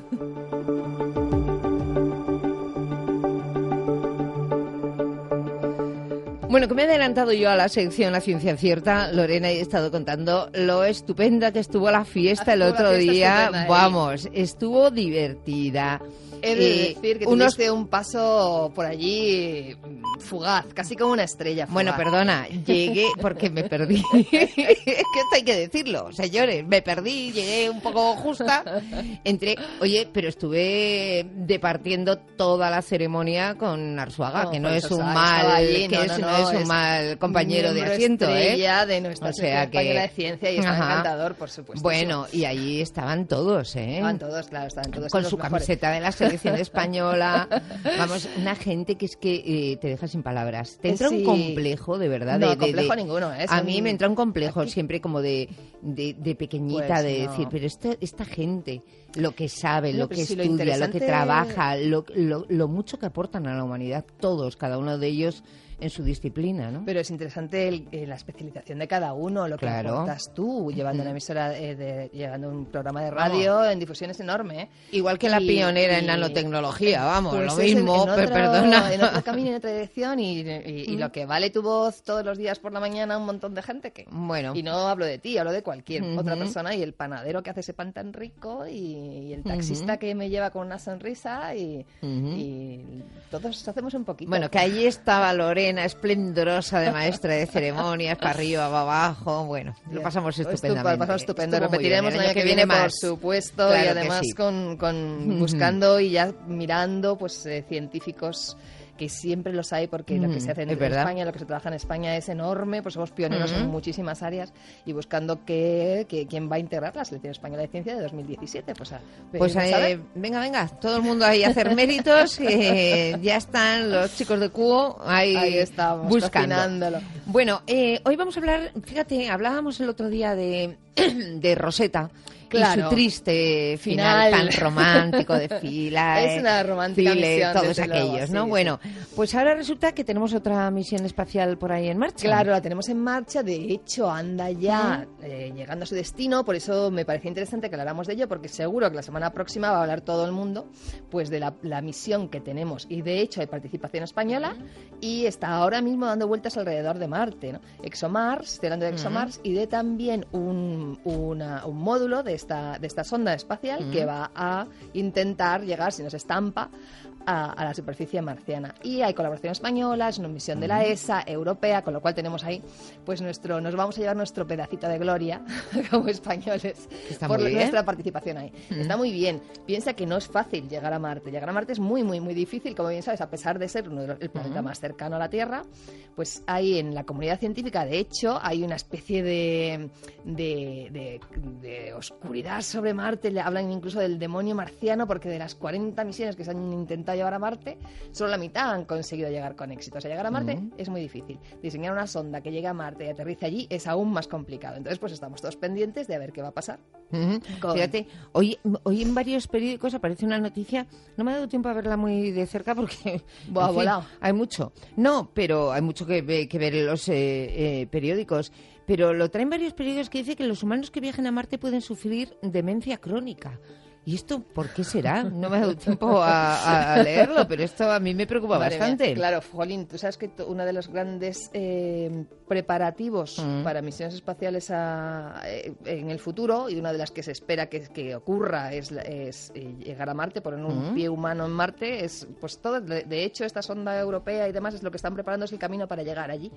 Bueno, que me he adelantado yo a la sección La Ciencia Cierta, Lorena, y he estado contando lo estupenda que estuvo la fiesta el Estuvo la otro fiesta día. estupenda, ¿eh? Vamos, estuvo divertida. He de Eh, decir que unos tuviste un paso por allí mm, fugaz, casi como una estrella fugaz. Bueno, perdona, llegué porque me perdí. Es que esto hay que decirlo, señores. Me perdí, llegué un poco justa. Entré, oye, pero estuve departiendo toda la ceremonia con Arzuaga, No, que no pues, es o un sea, mal, estaba allí, que no, es, no, no no, es un es mal compañero de miembro asiento, estrella ¿eh? de nuestra O sea Sociedad que- Española de Ciencia y está Ajá. encantador, por supuesto. Bueno, y allí estaban todos, ¿eh? Estaban todos, claro, estaban todos. Con los su mejores. camiseta de la selección española. Vamos, una gente que es que eh, te deja sin palabras. Te entra Sí. un complejo, de verdad. No, de, de- complejo de- ninguno, ¿eh? A Son- mí me entra un complejo siempre como de, de, de pequeñita, Pues de no. decir, pero esta, esta gente, lo que sabe, No, lo pero que si lo estudia, lo, que interesante- trabaja, lo, lo, lo mucho que aportan a la humanidad, todos, cada uno de ellos en su disciplina, ¿no? Pero es interesante el- eh, la especialización de cada uno, lo que Claro. aportas tú, llevando Ujú. una emisora, eh, de, llevando un programa de radio en difusión es enorme. ¿eh? Igual que la Y- pionera en y- nanotecnología, vamos, pues lo es en- mismo, en per- otro- perdona. En otro camino, en otra dirección, y, y- y Mm. lo que vale tu voz todos los días por la mañana a un montón de gente que... Bueno. Y no hablo de ti, hablo de cualquier Ujú. otra persona, y el panadero que hace ese pan tan rico, y, y el taxista Ujú. que me lleva con una sonrisa, y, Ujú. y todos hacemos un poquito. Bueno, que allí estaba Lorena, esplendorosa de maestra de ceremonias, para arriba, para abajo. Bueno, lo Bien. pasamos Estuvo- estupendamente. Lo pasamos estupendo. Estuvo muy Repetiremos bien. el año que viene, por más. supuesto, Claro y que además sí. con, con Ujú. buscando y ya mirando pues eh, científicos que siempre los hay, porque lo que se hace en es verdad. España, lo que se trabaja en España es enorme, pues somos pioneros Ujú. en muchísimas áreas, y buscando que, que- quién va a integrar la Selección Española de Ciencia de dos mil diecisiete. Pues, a, Pues a eh, saber. venga, venga, todo el mundo ahí a hacer méritos. eh, ya están los chicos de Cuo ahí, Ahí estamos, buscando. cocinándolo. Bueno, eh, hoy vamos a hablar, fíjate, hablábamos el otro día de, de Rosetta. Y Claro. su triste final, Final. tan romántico de fila. Es una romántica File, misión, todos desde aquellos, luego, ¿no? sí, Bueno, pues ahora resulta que tenemos otra misión espacial por ahí en marcha. Claro, la tenemos en marcha, de hecho anda ya eh, llegando a su destino, por eso me parecía interesante que habláramos de ello, porque seguro que la semana próxima va a hablar todo el mundo pues de la, la misión que tenemos, y de hecho hay participación española y está ahora mismo dando vueltas alrededor de Marte, ¿no? ExoMars, estoy hablando de ExoMars, y de también un, una- un módulo de esta, de esta sonda espacial que va a intentar llegar, si nos estampa, a, a la superficie marciana. Y hay colaboración española, es una misión de la E S A, europea, con lo cual tenemos ahí, pues nuestro, nos vamos a llevar nuestro pedacito de gloria como españoles Está por muy bien. nuestra participación ahí. Mm. Está muy bien. Piensa que no es fácil llegar a Marte. Llegar a Marte es muy, muy, muy difícil, como bien sabes, a pesar de ser uno de los- el planeta Ujú. más cercano a la Tierra, pues hay en la comunidad científica, de hecho, hay una especie de, de, de- de oscuridad sobre Marte. Le hablan incluso del demonio marciano, porque de las cuarenta misiones que se han intentado llevar a Marte, solo la mitad han conseguido llegar con éxito. O sea, llegar a Marte Ujú. es muy difícil. Diseñar una sonda que llegue a Marte y aterrice allí es aún más complicado. Entonces, pues estamos todos pendientes de a ver qué va a pasar. Ujú. Con- Fíjate, hoy, hoy en varios periódicos aparece una noticia, no me ha dado tiempo a verla muy de cerca porque Buah, en fin, volado. hay mucho. No, pero hay mucho que, ve- que ver en los eh, eh, periódicos. Pero lo traen varios periódicos que dice que los humanos que viajen a Marte pueden sufrir demencia crónica. ¿Y esto por qué será? No me ha dado tiempo a, a- a leerlo, pero esto a mí me preocupa Madre mía. bastante. Claro, Jolín, tú sabes que to- uno de los grandes eh, preparativos Mm. para misiones espaciales a- eh, en el futuro, y una de las que se espera que, que ocurra, es, la- es, eh, llegar a Marte, poner un Mm. pie humano en Marte, es pues todo. De, de hecho, esta sonda europea y demás es lo que están preparando, es el camino para llegar allí.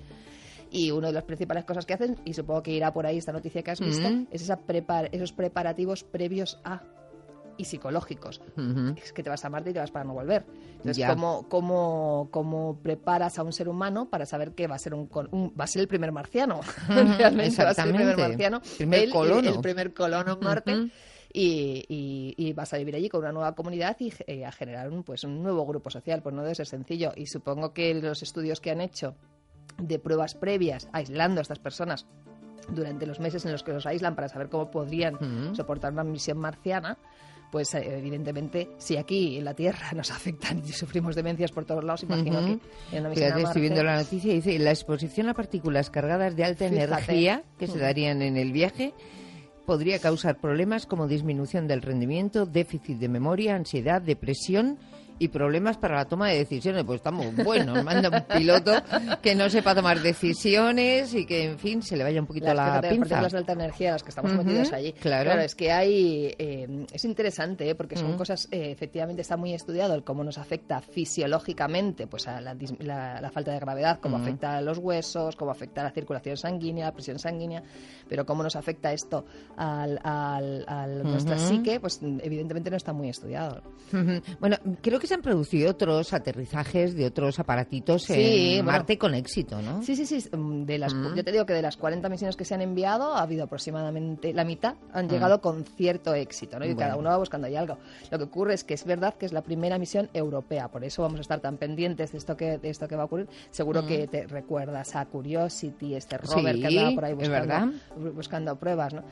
Y una de las principales cosas que hacen, y supongo que irá por ahí esta noticia que has visto, Mm. es esa prepar- esos preparativos previos a y psicológicos. Ujú. Es que te vas a Marte y te vas para no volver. Entonces, Ya. ¿cómo, cómo, cómo preparas a un ser humano para saber que va a ser un, col- un- va a ser el primer marciano? Realmente va a ser el primer Exactamente. marciano. Primer Él, colono. El primer colono en Marte. Ujú. y, y, y vas a vivir allí con una nueva comunidad y eh, a generar un, pues, un nuevo grupo social, pues no debe ser sencillo. Y supongo que los estudios que han hecho de pruebas previas, aislando a estas personas durante los meses en los que los aíslan para saber cómo podrían uh-huh. soportar una misión marciana, pues evidentemente si aquí en la Tierra nos afectan y sufrimos demencias por todos lados, imagino uh-huh. que en una misión Fíjate, a Marte... estoy viendo la noticia y dice la exposición a partículas cargadas de alta Fíjate. energía que uh-huh. se darían en el viaje podría causar problemas como disminución del rendimiento, déficit de memoria, ansiedad, depresión y problemas para la toma de decisiones. Pues está muy bueno, manda un piloto que no sepa tomar decisiones y que, en fin, se le vaya un poquito las, la las pinza. partículas de alta energía, las que estamos uh-huh, metidos allí. Claro. claro, es que hay... Eh, es interesante, ¿eh? porque son uh-huh. cosas... Eh, efectivamente está muy estudiado el cómo nos afecta fisiológicamente pues a la, la, la falta de gravedad, cómo uh-huh. afecta a los huesos, cómo afecta a la circulación sanguínea, la presión sanguínea, pero cómo nos afecta esto al, al, al uh-huh. nuestra psique, pues evidentemente no está muy estudiado. Uh-huh. Bueno, creo que se han producido otros aterrizajes de otros aparatitos sí, en bueno, Marte con éxito, ¿no? Sí, sí, sí. De las, uh-huh. Yo te digo que de las cuarenta misiones que se han enviado, ha habido aproximadamente la mitad han llegado uh-huh. con cierto éxito, ¿no? Y bueno. cada uno va buscando ahí algo. Lo que ocurre es que es verdad que es la primera misión europea, por eso vamos a estar tan pendientes de esto que, de esto que va a ocurrir. Seguro uh-huh. que te recuerdas a Curiosity, este rover sí, que andaba por ahí buscando, ¿verdad? buscando pruebas, ¿no?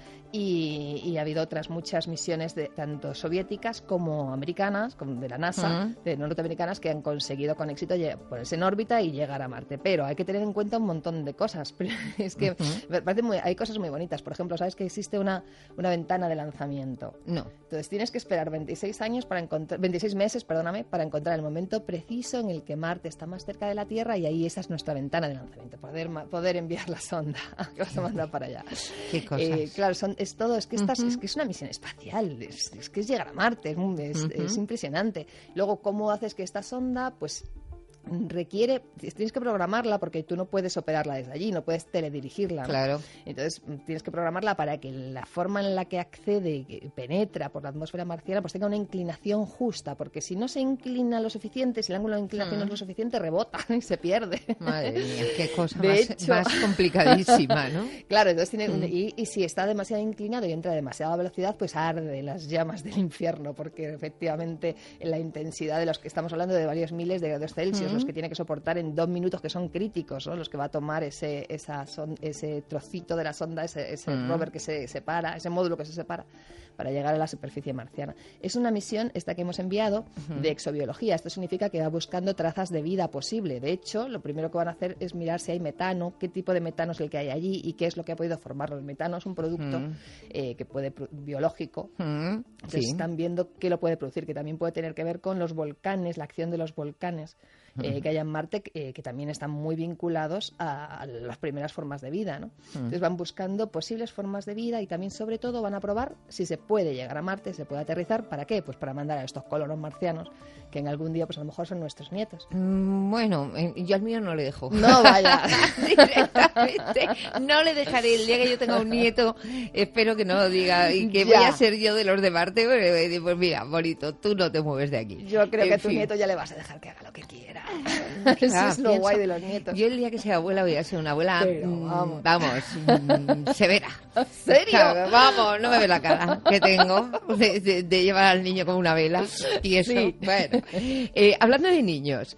Y, y ha habido otras muchas misiones, de tanto soviéticas como americanas, como de la NASA, uh-huh. de norteamericanas, que han conseguido con éxito ponerse en órbita y llegar a Marte. Pero hay que tener en cuenta un montón de cosas. Es que uh-huh. parece muy, hay cosas muy bonitas. Por ejemplo, ¿sabes que existe una, una ventana de lanzamiento? No. Entonces tienes que esperar veintiséis años para encontrar, veintiséis meses, perdóname, para encontrar el momento preciso en el que Marte está más cerca de la Tierra, y ahí esa es nuestra ventana de lanzamiento, poder, poder enviar la sonda que vas a mandar para allá. Qué cosas. Eh, claro, son, es todo, es que, estás, uh-huh. es que es una misión espacial, es, es que es llegar a Marte, es, es, uh-huh. es impresionante. Luego, ¿cómo haces que esta sonda, pues, requiere, tienes que programarla porque tú no puedes operarla desde allí, no puedes teledirigirla, ¿no? Claro. Entonces tienes que programarla para que la forma en la que accede, que penetra por la atmósfera marciana, pues tenga una inclinación justa, porque si no se inclina lo suficiente, si el ángulo de inclinación no es lo suficiente, rebota y se pierde. Madre mía, qué cosa de más, hecho, más complicadísima, ¿no? Claro, entonces tiene, mm. y, y si está demasiado inclinado y entra a demasiada velocidad, pues arde las llamas del infierno, porque efectivamente la intensidad de los que estamos hablando de varios miles de grados Celsius, mm. los que tiene que soportar en dos minutos, que son críticos, ¿no? Los que va a tomar ese esa son, ese trocito de la sonda, ese, ese mm. rover que se separa, ese módulo que se separa, para llegar a la superficie marciana. Es una misión, esta que hemos enviado, uh-huh. de exobiología. Esto significa que va buscando trazas de vida posible. De hecho, lo primero que van a hacer es mirar si hay metano, qué tipo de metano es el que hay allí y qué es lo que ha podido formarlo. El metano es un producto uh-huh. eh, que puede biológico. Uh-huh. Entonces sí. están viendo qué lo puede producir, que también puede tener que ver con los volcanes, la acción de los volcanes eh, uh-huh. que hay en Marte, eh, que también están muy vinculados a, a las primeras formas de vida, ¿no? Uh-huh. Entonces van buscando posibles formas de vida y también, sobre todo, van a probar si se puede llegar a Marte, se puede aterrizar. ¿Para qué? Pues para mandar a estos colonos marcianos, que en algún día pues a lo mejor son nuestros nietos. Mm, bueno, yo al mío no le dejo. No, vaya. Directamente no le dejaré. El día que yo tenga un nieto, espero que no diga y que ya. voy a ser yo de los de Marte. Pues, pues mira, bonito, tú no te mueves de aquí. Yo creo en que a fin. tu nieto ya le vas a dejar que haga lo que quiera. Claro, Eso es lo pienso, guay de los nietos. Yo el día que sea abuela voy a ser una abuela, Pero, mmm, vamos, vamos mmm, severa. ¿En serio? Claro, vamos, no me ve la cara que tengo de, de, de llevar al niño como una vela y eso. Sí. Bueno, eh, hablando de niños,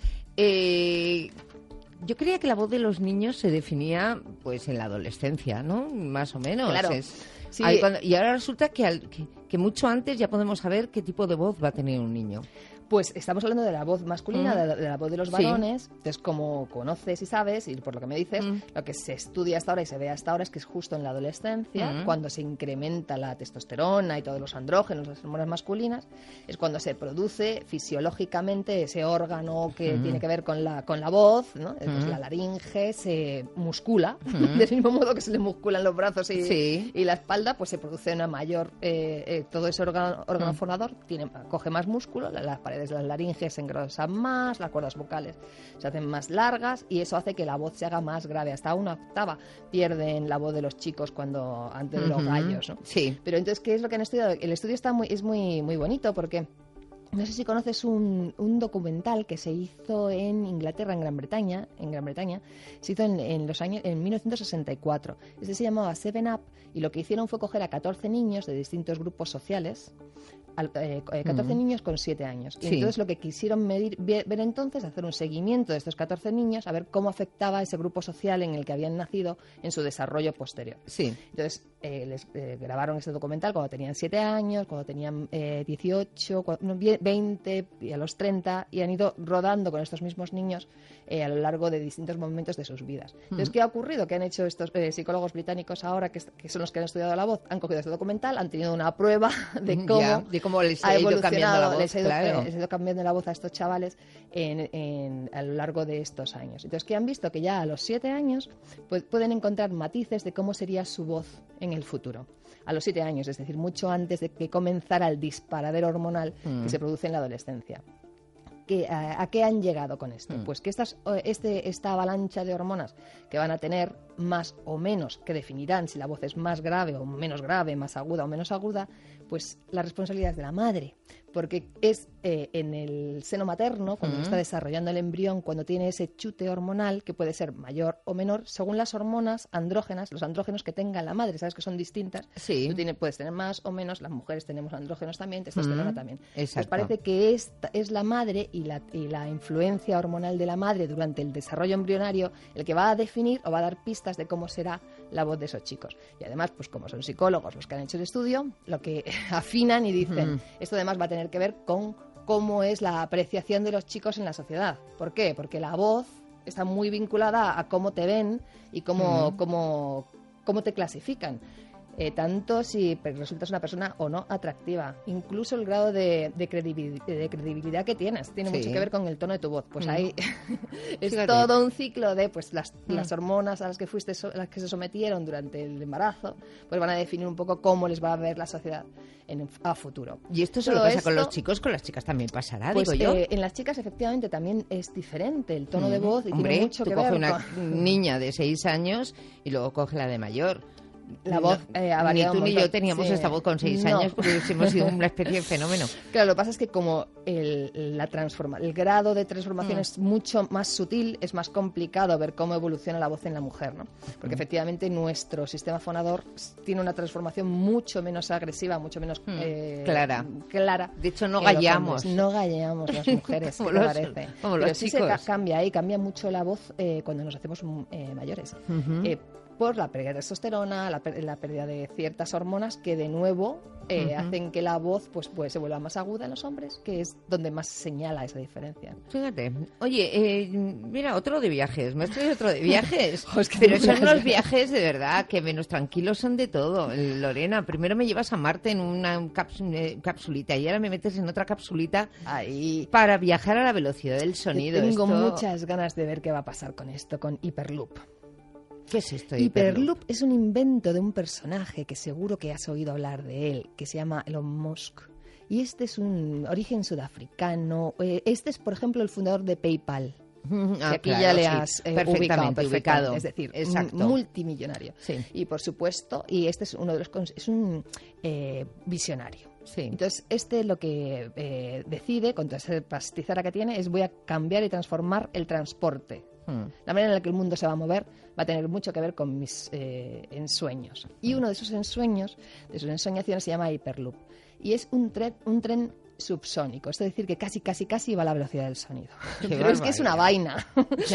eh, yo creía que la voz de los niños se definía pues en la adolescencia, ¿no? Más o menos. Claro. Es, sí. cuando, y ahora resulta que, al, que, que mucho antes ya podemos saber qué tipo de voz va a tener un niño. Pues estamos hablando de la voz masculina, mm. de, la, de la voz de los varones. Sí. Entonces, como conoces y sabes, y por lo que me dices, mm. lo que se estudia hasta ahora y se ve hasta ahora es que es justo en la adolescencia, mm. cuando se incrementa la testosterona y todos los andrógenos, las hormonas masculinas, es cuando se produce fisiológicamente ese órgano que mm. tiene que ver con la, con la voz, ¿no? Pues mm. la laringe se muscula, mm. del mismo modo que se le musculan los brazos y, sí. y la espalda, pues se produce una mayor, eh, eh, todo ese órgano, órgano mm. fonador tiene, coge más músculo, las la paredes de las laringes se engrosan más, las cuerdas vocales se hacen más largas y eso hace que la voz se haga más grave, hasta una octava pierden la voz de los chicos cuando antes de uh-huh. los gallos, ¿no? Sí. Pero entonces, ¿qué es lo que han estudiado? El estudio está muy, es muy, muy bonito porque No sé si conoces un, un documental que se hizo en Inglaterra, en Gran Bretaña, en Gran Bretaña, se hizo en, en los años en mil novecientos sesenta y cuatro. Este se llamaba Seven Up y lo que hicieron fue coger a catorce niños de distintos grupos sociales, al, eh, catorce mm. niños con siete años. Y sí. entonces lo que quisieron medir, ver, ver entonces, hacer un seguimiento de estos catorce niños, a ver cómo afectaba ese grupo social en el que habían nacido en su desarrollo posterior. Sí. Entonces eh, les eh, grabaron este documental cuando tenían siete años, cuando tenían eh, dieciocho, cuando, no, veinte y a los treinta, y han ido rodando con estos mismos niños eh, a lo largo de distintos momentos de sus vidas. Entonces, ¿qué ha ocurrido? ¿Qué han hecho estos eh, psicólogos británicos ahora, que, que son los que han estudiado la voz? Han cogido este documental, han tenido una prueba de cómo, ya, de cómo les ha ido cambiando la voz, les ha ido, claro. eh, les ha ido cambiando la voz a estos chavales en, en, a lo largo de estos años. Entonces, ¿qué han visto? Que ya a los siete años pues, pueden encontrar matices de cómo sería su voz en el futuro. A los siete años, es decir, mucho antes de que comenzara el disparadero hormonal mm. que se produce en la adolescencia. ¿Qué, a, ¿A qué han llegado con esto? Mm. Pues que estas, este, esta avalancha de hormonas que van a tener más o menos, que definirán si la voz es más grave o menos grave, más aguda o menos aguda, pues la responsabilidad es de la madre, porque es eh, en el seno materno, cuando mm. está desarrollando el embrión, cuando tiene ese chute hormonal, que puede ser mayor o menor, según las hormonas andrógenas, los andrógenos que tenga la madre, sabes que son distintas. Sí. Tú tienes, puedes tener más o menos, las mujeres tenemos andrógenos también, testosterona mm. también. Exacto. Pues parece que esta es la madre y la, y la influencia hormonal de la madre durante el desarrollo embrionario el que va a definir o va a dar pistas de cómo será la voz de esos chicos. Y además, pues como son psicólogos los que han hecho el estudio, lo que afinan y dicen, mm. esto además va a tener que ver con cómo es la apreciación de los chicos en la sociedad. ¿Por qué? Porque la voz está muy vinculada a cómo te ven y cómo, mm. cómo, cómo te clasifican. Eh, tanto si resultas una persona o no atractiva, incluso el grado de, de, credibilidad, de credibilidad que tienes tiene sí. mucho que ver con el tono de tu voz. Pues mm. ahí es Fíjate. todo un ciclo de pues las, mm. las hormonas a las que fuiste a las que se sometieron durante el embarazo, pues van a definir un poco cómo les va a ver la sociedad en, a futuro. Y esto solo pasa esto, con los chicos, con las chicas también pasará, pues, digo yo. Eh, en las chicas efectivamente también es diferente el tono mm. de voz y Hombre, tiene mucho tú que coge ver una con... niña de seis años y luego coge la de mayor. La voz eh, ha variado Ni tú un ni montón. yo teníamos sí. esta voz con seis no. años porque hemos sido una especie de fenómeno. Claro, lo que pasa es que como el, la transforma, el grado de transformación mm. es mucho más sutil, es más complicado ver cómo evoluciona la voz en la mujer, ¿no? Porque mm. efectivamente nuestro sistema fonador tiene una transformación mucho menos agresiva, mucho menos mm. eh, clara. clara. De hecho, no galleamos. No galleamos las mujeres, como ¿qué los, parece? Como Pero los sí chicos. se cambia ahí, cambia mucho la voz eh, cuando nos hacemos eh, mayores. Uh-huh. Eh, por la pérdida de testosterona, la, la pérdida de ciertas hormonas que de nuevo eh, uh-huh. hacen que la voz pues, pues se vuelva más aguda en los hombres, que es donde más señala esa diferencia. Fíjate, oye, eh, mira, otro de viajes, me estoy otro de viajes, oh, es que pero son unos viajes de verdad que menos tranquilos son de todo. Lorena, primero me llevas a Marte en una cápsula, capsulita y ahora me metes en otra capsulita ahí para viajar a la velocidad del sonido. Tengo esto... muchas ganas de ver qué va a pasar con esto, con Hyperloop. ¿Qué es esto? Hyperloop? Hyperloop es un invento de un personaje que seguro que has oído hablar de él, que se llama Elon Musk. Y este es un origen sudafricano. Este es, por ejemplo, el fundador de PayPal. Ah, que aquí claro, ya le sí. has eh, perfectamente ubicado, perfectamente ubicado. Es decir, Exacto. multimillonario. Sí. Y por supuesto, y este es uno de los es un eh, visionario. Sí. Entonces, este lo que eh, decide, con toda esa pastizara que tiene, es voy a cambiar y transformar el transporte. Hmm. La manera en la que el mundo se va a mover va a tener mucho que ver con mis eh, ensueños. Y uno de esos ensueños, de sus ensoñaciones, se llama Hyperloop. Y es un tren, un tren subsónico, es decir, que casi, casi, casi va a la velocidad del sonido. Qué Pero es que es una vaina.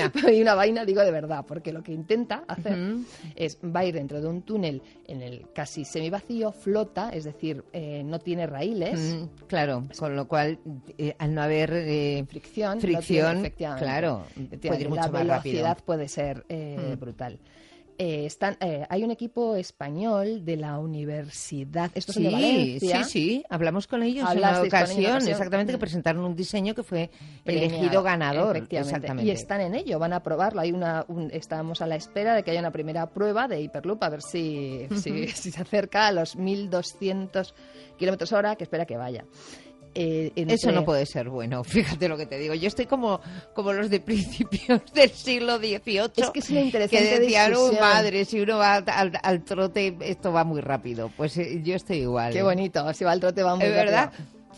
Y una vaina, digo de verdad, porque lo que intenta hacer uh-huh. es, va a ir dentro de un túnel en el casi semivacío, flota, es decir, eh, no tiene raíles. Mm, claro, con lo cual, eh, al no haber eh, fricción, fricción no tiene, claro, puede ir mucho la más velocidad rápido. puede ser eh, mm. brutal. Eh, están, eh, hay un equipo español de la universidad, esto sí, es de Valencia. Sí, sí, hablamos con ellos en una ocasión, ocasión, exactamente, que presentaron un diseño que fue Premiado, elegido ganador. Exactamente. Y están en ello, van a probarlo. Hay una, un, estamos a la espera de que haya una primera prueba de Hyperloop, a ver si, si, si se acerca a los mil doscientos kilómetros hora, que espera que vaya. Eh, entre... Eso no puede ser bueno, fíjate lo que te digo. Yo estoy como, como los de principios del siglo dieciocho. Es que es una interesante que decían, discusión. oh, madre, si uno va al, al trote, esto va muy rápido. Pues eh, yo estoy igual. Qué bonito, si va al trote va muy ¿Es rápido. verdad?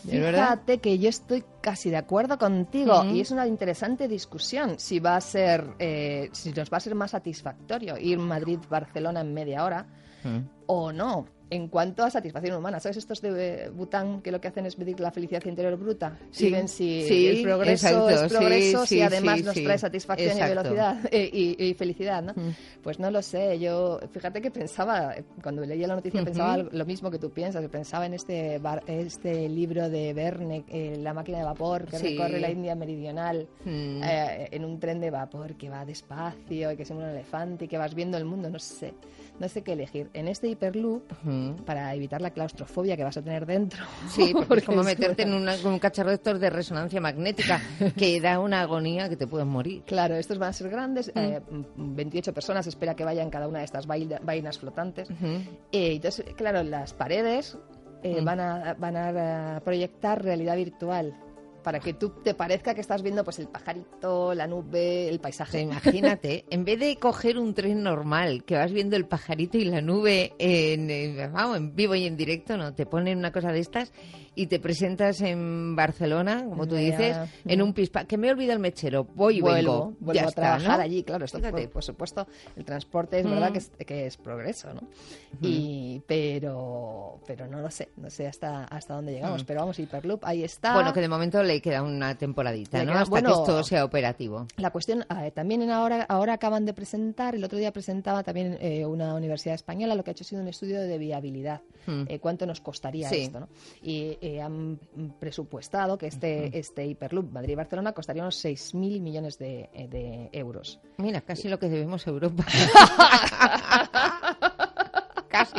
Fíjate que yo estoy casi de acuerdo contigo Uh-huh. y es una interesante discusión si va a ser, eh, si nos va a ser más satisfactorio ir Madrid-Barcelona en media hora Uh-huh. o no. En cuanto a satisfacción humana, ¿sabes estos de eh, Bután que lo que hacen es medir la felicidad interior bruta? Sí, Y ven si sí, el progreso exacto, es progreso, sí, si sí, además sí, nos sí, trae satisfacción exacto. y velocidad eh, y, y felicidad, ¿no? Mm. Pues no lo sé, yo fíjate que pensaba, eh, cuando leía la noticia Ujú. pensaba lo lo mismo que tú piensas, pensaba en este bar- este libro de Verne, eh, La máquina de vapor, que Sí. recorre la India meridional Mm. eh, en un tren de vapor que va despacio y que es un elefante y que vas viendo el mundo, no sé, no sé qué elegir. En este Hyperloop, Ujú. para evitar la claustrofobia que vas a tener dentro. Sí, porque, es como es meterte en bueno. una- un cacharro de estos de resonancia magnética que da una agonía que te puedes morir. Claro, estos van a ser grandes, Mm. eh, veintiocho personas, espera que vayan cada una de estas vaina- vainas flotantes. Ujú. Eh, entonces, claro, las paredes eh, Mm. van, a, van a proyectar realidad virtual para que tú te parezca que estás viendo pues el pajarito, la nube, el O sea, paisaje. imagínate, en vez de coger un tren normal, que vas viendo el pajarito y la nube en, en- vamos, en vivo y en directo, no, te ponen una cosa de estas y te presentas en Barcelona, como tú Ya, dices, ya. en un pispa, que me he olvidado el mechero, voy y vuelvo, vengo. vuelvo Ya a está, trabajar ¿no? allí, claro, esto Fíjate. por, por supuesto, el transporte es Mm. verdad que es, que es progreso, ¿no? Y pero pero no lo sé, no sé hasta hasta dónde llegamos, Mm. pero vamos, Hyperloop, ahí está. Bueno, que de momento le queda una temporadita, Le ¿no? queda- Hasta bueno, que esto sea operativo. La cuestión, eh, también en ahora, ahora acaban de presentar, el otro día presentaba también eh, una universidad española, lo que ha hecho ha sido un estudio de viabilidad, Mm. eh, cuánto nos costaría Sí. esto, ¿no? Y eh, han presupuestado que este, este Hyperloop Madrid-Barcelona costaría unos seis mil millones de, eh, de euros. Mira, casi lo que debemos a Europa. Casi.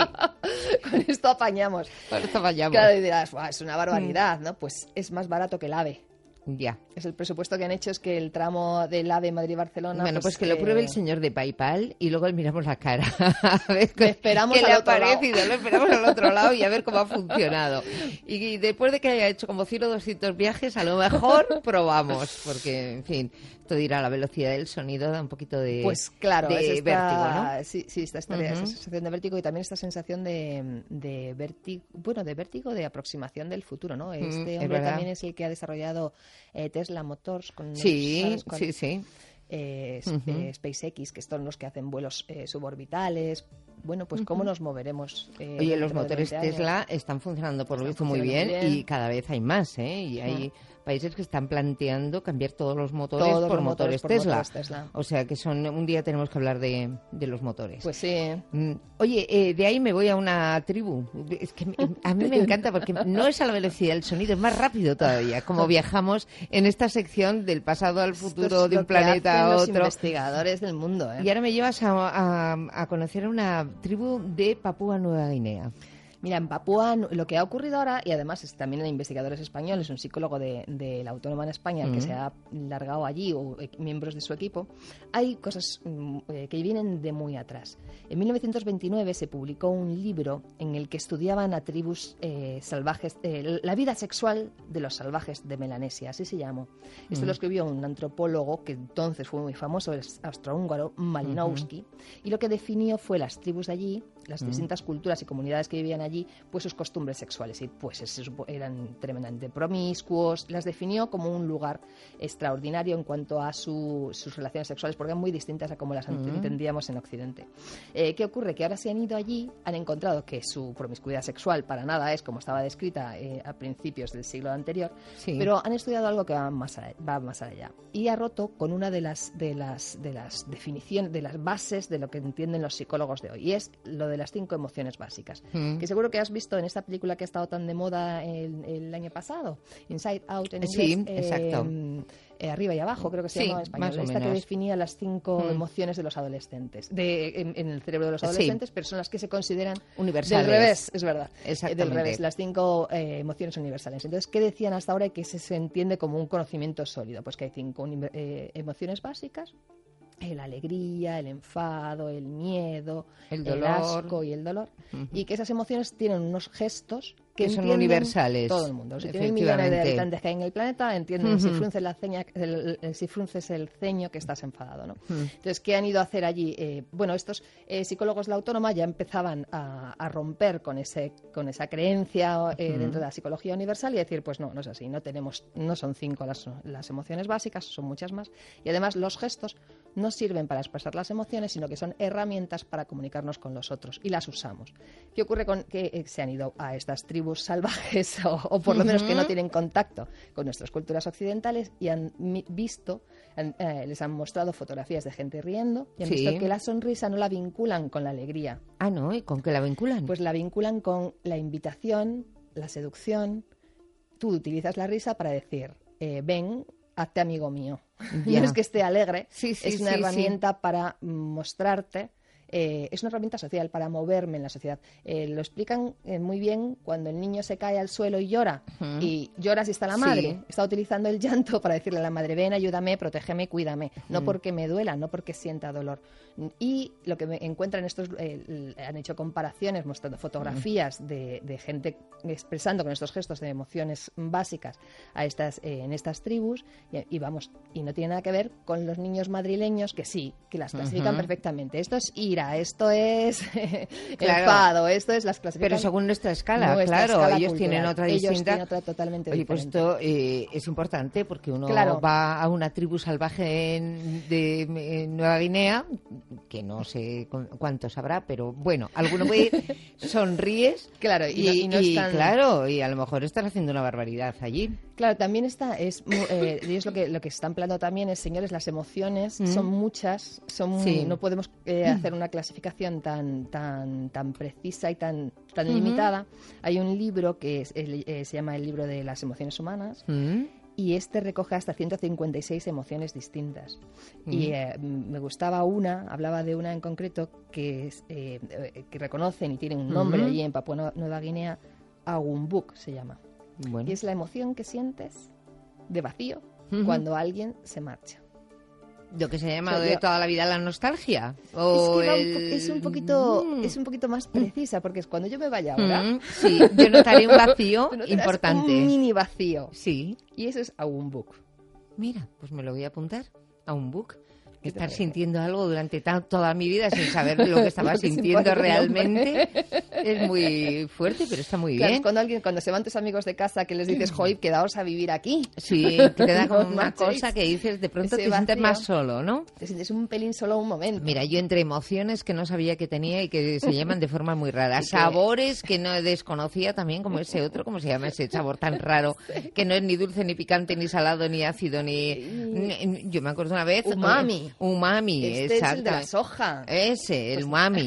Con esto apañamos. Con esto apañamos. Claro, y dirás, "Buah, es una barbaridad, ¿no? Pues es más barato que el AVE. Ya. Es el presupuesto que han hecho, es que el tramo del AVE Madrid-Barcelona... Bueno, pues, que lo eh, pruebe el señor de PayPal y luego le miramos la cara. A ver Le esperamos qué le al ha otro lado. parecido. Lo esperamos al otro lado y a ver cómo ha funcionado. Y, y después de que haya hecho como cien o doscientos viajes, a lo mejor probamos. Porque, en fin, esto dirá la velocidad del sonido, da un poquito de, Pues claro, de es esta, vértigo, ¿no? Sí, sí, esta, esta- Ujú. esta sensación de vértigo y también esta sensación de, de vértigo, bueno, de vértigo de aproximación del futuro, ¿no? Mm, Este es hombre verdad. también es el que ha desarrollado eh, Tesla Motors con Sí, ¿sabes cuál? sí, sí. Eh, s- Ujú. eh, SpaceX, que son los que hacen vuelos eh, suborbitales. Bueno, pues cómo Ujú. nos moveremos. eh, Oye, los dentro de motores veinte años. Tesla están funcionando por lo Están visto muy bien, funcionando muy bien. y cada vez hay más, ¿eh? Y hay países que están planteando cambiar todos los motores Todos por los motores, motores por Tesla. motores Tesla. O sea que son un día tenemos que hablar de, de los motores. Pues sí. Mm, Oye, eh, de ahí me voy a una tribu. Es que me- a mí me encanta porque no es a la velocidad del sonido, es más rápido todavía, como viajamos en esta sección del pasado al Esto futuro es de lo un que planeta hacen a los otro. investigadores del mundo, ¿eh? Y ahora me llevas a, a- a conocer a una tribu de Papúa Nueva Guinea. Mira, en Papúa lo que ha ocurrido ahora, y además es también hay investigadores españoles, un psicólogo de, de la Autónoma en España, el que Mm. se ha largado allí, o eh, miembros de su equipo, hay cosas mm, eh, que vienen de muy atrás. En mil novecientos veintinueve se publicó un libro en el que estudiaban a tribus eh, salvajes, eh, la vida sexual de los salvajes de Melanesia, así se llamó. Esto Mm. lo escribió un antropólogo que entonces fue muy famoso, el austrohúngaro Malinowski, y lo que definió fue las tribus de allí, las Mm. distintas culturas y comunidades que vivían allí, pues sus costumbres sexuales, y pues se supo- eran tremendamente promiscuos, las definió como un lugar extraordinario en cuanto a su- sus relaciones sexuales, porque eran muy distintas a como las ent- Mm. entendíamos en Occidente. Eh, ¿Qué ocurre? Que ahora se han ido allí, han encontrado que su promiscuidad sexual para nada es como estaba descrita eh, a principios del siglo anterior, Sí. pero han estudiado algo que va más, a- va más allá, y ha roto con una de las, de las, de las definiciones, de las bases de lo que entienden los psicólogos de hoy, y es lo de las cinco emociones básicas, Mm. que seguro que has visto en esta película que ha estado tan de moda el, el año pasado, Inside Out en Sí, inglés, exacto. eh, eh, Arriba y Abajo, creo que se Sí, llama en español, más o esta que menos. definía las cinco Mm. emociones de los adolescentes, de, en, en el cerebro de los Sí. adolescentes, pero son las que se consideran Universales. del revés, es verdad, eh, Exactamente. del revés, las cinco eh, emociones universales. Entonces, ¿qué decían hasta ahora que se, se entiende como un conocimiento sólido? Pues que hay cinco uni- eh, emociones básicas: eh, la alegría, el enfado, el miedo, El dolor. asco y el dolor. Ujú. Y que esas emociones tienen unos gestos que son universales. Todo el mundo. Si tiene millones de habitantes que hay en el planeta, entienden uh-huh. si, frunces la ceña, el, el, si frunces el ceño que estás enfadado, ¿no? Uh-huh. Entonces, ¿qué han ido a hacer allí? Eh, bueno, estos eh, psicólogos de la Autónoma ya empezaban a, a romper con ese con esa creencia eh, uh-huh. dentro de la psicología universal y decir, pues no, no es así, no tenemos, no son cinco las, las emociones básicas, son muchas más. Y además los gestos no sirven para expresar las emociones, sino que son herramientas para comunicarnos con los otros y las usamos. ¿Qué ocurre con que eh, se han ido a estas tribus salvajes o, o por lo menos uh-huh. que no tienen contacto con nuestras culturas occidentales y han mi- visto, han, eh, les han mostrado fotografías de gente riendo y han sí. visto que la sonrisa no la vinculan con la alegría. Ah, ¿no? ¿Y con qué la vinculan? Pues la vinculan con la invitación, la seducción. Tú utilizas la risa para decir, eh, ven, hazte amigo mío. Yeah. No es que esté alegre, sí, sí, es una sí, herramienta sí. para mostrarte. Eh, es una herramienta social para moverme en la sociedad. Eh, lo explican eh, muy bien cuando el niño se cae al suelo y llora. Uh-huh. Y llora si está la madre. Sí. Está utilizando el llanto para decirle a la madre, ven, ayúdame, protégeme, cuídame. No uh-huh. porque me duela, no porque sienta dolor. Y lo que me encuentran estos, eh, han hecho comparaciones mostrando fotografías uh-huh. de, de gente expresando con estos gestos de emociones básicas a estas, eh, en estas tribus. Y, y vamos, y no tiene nada que ver con los niños madrileños que sí, que las clasifican uh-huh. perfectamente. Esto es ira, esto es claro. enfado, esto es las clasificaciones. Pero según nuestra escala, nuestra claro, escala ellos cultural. Tienen otra ellos distinta. Tienen otra totalmente Oye, diferente. pues esto eh, es importante porque uno claro. va a una tribu salvaje en, de en Nueva Guinea, que no sé cuántos habrá, pero bueno, alguno puede ir, sonríes, claro, y, y, no, y, no y están... claro, y a lo mejor estás haciendo una barbaridad allí. Claro, también está, es, eh, ellos lo que lo que están planteando también es, señores, las emociones mm. son muchas, son sí. no podemos eh, hacer una clasificación tan tan tan precisa y tan tan uh-huh. limitada. Hay un libro que es, el, eh, se llama el libro de las emociones humanas. Uh-huh. Y este recoge hasta ciento cincuenta y seis emociones distintas. Uh-huh. Y eh, me gustaba una, hablaba de una en concreto que, es, eh, que reconocen y tienen un nombre uh-huh. allí en Papúa Nueva Guinea, Agumbuk se llama. Bueno. Y es la emoción que sientes de vacío uh-huh. cuando alguien se marcha. Lo que se ha llamado o sea, de toda la vida la nostalgia. O es, que el... un po- es un poquito mm. es un poquito más precisa, porque es cuando yo me vaya ahora. Mm. Sí, yo notaré un vacío importante. Un mini vacío. Sí. Y eso es Agumbuk. Mira, pues me lo voy a apuntar. Agumbuk. Estar sintiendo algo durante ta- toda mi vida sin saber lo que estaba sintiendo realmente es muy fuerte, pero está muy claro, bien. Es cuando alguien, cuando se van tus amigos de casa que les dices, joder, quedaos a vivir aquí. Sí, que te da como una cosa que dices, de pronto te sientes más solo, ¿no? Te sientes un pelín solo un momento. Mira, yo entre emociones que no sabía que tenía y que se llaman de forma muy rara, sabores que no desconocía también, como ese otro, ¿cómo se llama ese sabor tan raro? Que no es ni dulce, ni picante, ni salado, ni ácido, ni... ni yo me acuerdo una vez... Umami. Umami, este exacto. Es el de la soja. Ese, el pues... umami.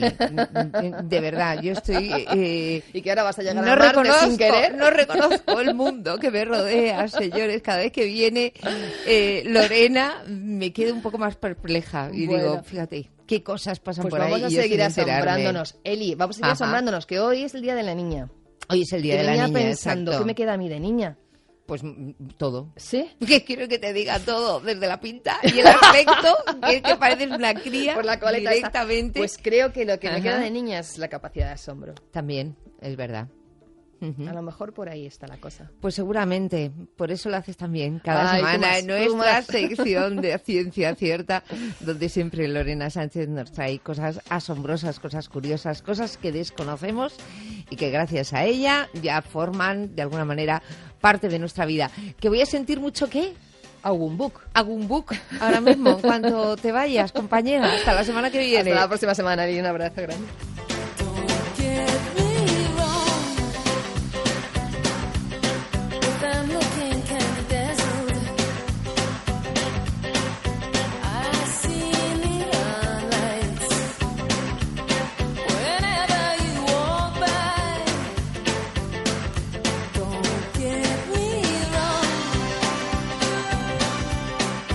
De verdad, yo estoy... Eh, y que ahora vas a llegar no a Marte reconozco, sin querer. No reconozco el mundo que me rodea, señores. Cada vez que viene eh, Lorena me quedo un poco más perpleja. Y bueno. digo, fíjate, qué cosas pasan pues por ahí. Vamos a seguir asombrándonos. Eli, vamos a seguir Ajá. asombrándonos, que hoy es el Día de la Niña. Hoy es el Día y de la Niña, pensando, exacto. ¿qué me queda a mí de niña? Pues todo. ¿Sí? Que quiero que te diga todo, desde la pinta y el aspecto, que, que pareces una cría por la coleta directamente. Esa. Pues creo que lo que Ajá. me queda de niña es la capacidad de asombro. También, es verdad. Uh-huh. A lo mejor por ahí está la cosa. Pues seguramente, por eso lo haces también cada Ay, semana más, en nuestra sección de Ciencia Cierta, donde siempre Lorena Sánchez nos trae cosas asombrosas, cosas curiosas, cosas que desconocemos y que gracias a ella ya forman de alguna manera parte de nuestra vida. ¿Que voy a sentir mucho qué? Agumbuk. Agumbuk, ahora mismo, en cuanto te vayas, compañera. Hasta la semana que viene. Hasta la próxima semana y un abrazo grande.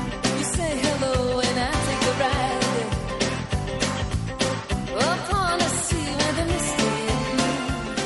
Upon a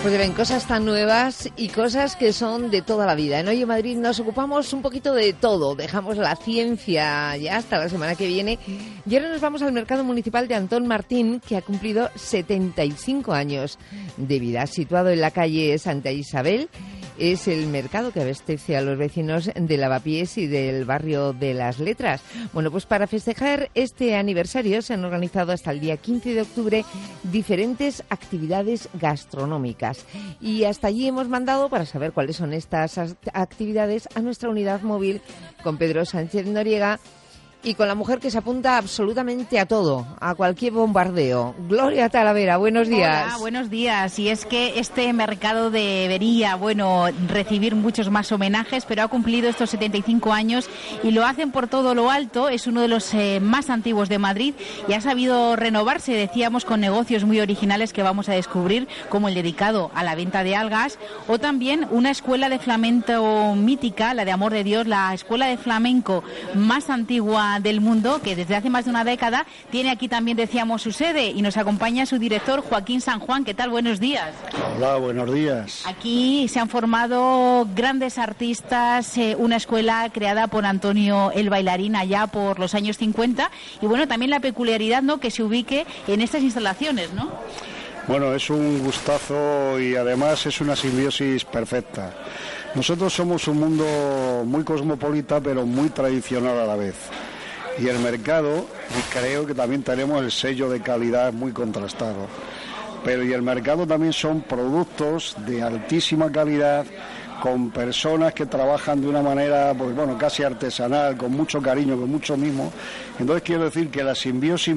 Pues ven, cosas tan nuevas y cosas que son de toda la vida. En Hoy en Madrid nos ocupamos un poquito de todo. Dejamos la ciencia ya hasta la semana que viene. Y ahora nos vamos al mercado municipal de Antón Martín, que ha cumplido setenta y cinco años de vida. Situado en la calle Santa Isabel, es el mercado que abastece a los vecinos de Lavapiés y del barrio de Las Letras. Bueno, pues para festejar este aniversario se han organizado hasta el día quince de octubre diferentes actividades gastronómicas. Y hasta allí hemos mandado, para saber cuáles son estas actividades, a nuestra unidad móvil con Pedro Sánchez Noriega y con la mujer que se apunta absolutamente a todo, a cualquier bombardeo. Gloria Talavera, buenos días. Hola, buenos días. Y es que este mercado debería, bueno, recibir muchos más homenajes, pero ha cumplido estos setenta y cinco años y lo hacen por todo lo alto. Es uno de los eh, más antiguos de Madrid y ha sabido renovarse, decíamos, con negocios muy originales que vamos a descubrir, como el dedicado a la venta de algas, o también una escuela de flamenco mítica, la de Amor de Dios, la escuela de flamenco más antigua del mundo, que desde hace más de una década tiene aquí también, decíamos, su sede, y nos acompaña su director, Joaquín San Juan. ¿Qué tal? Buenos días. Hola, buenos días. Aquí se han formado grandes artistas, eh, una escuela creada por Antonio el Bailarín allá por los años cincuenta, y bueno, también la peculiaridad, ¿no?, que se ubique en estas instalaciones, ¿no? Bueno, es un gustazo y además es una simbiosis perfecta. Nosotros somos un mundo muy cosmopolita, pero muy tradicional a la vez. Y el mercado, creo que también tenemos el sello de calidad muy contrastado. Pero y el mercado también son productos de altísima calidad, con personas que trabajan de una manera, pues bueno, casi artesanal, con mucho cariño, con mucho mimo. Entonces quiero decir que la simbiosis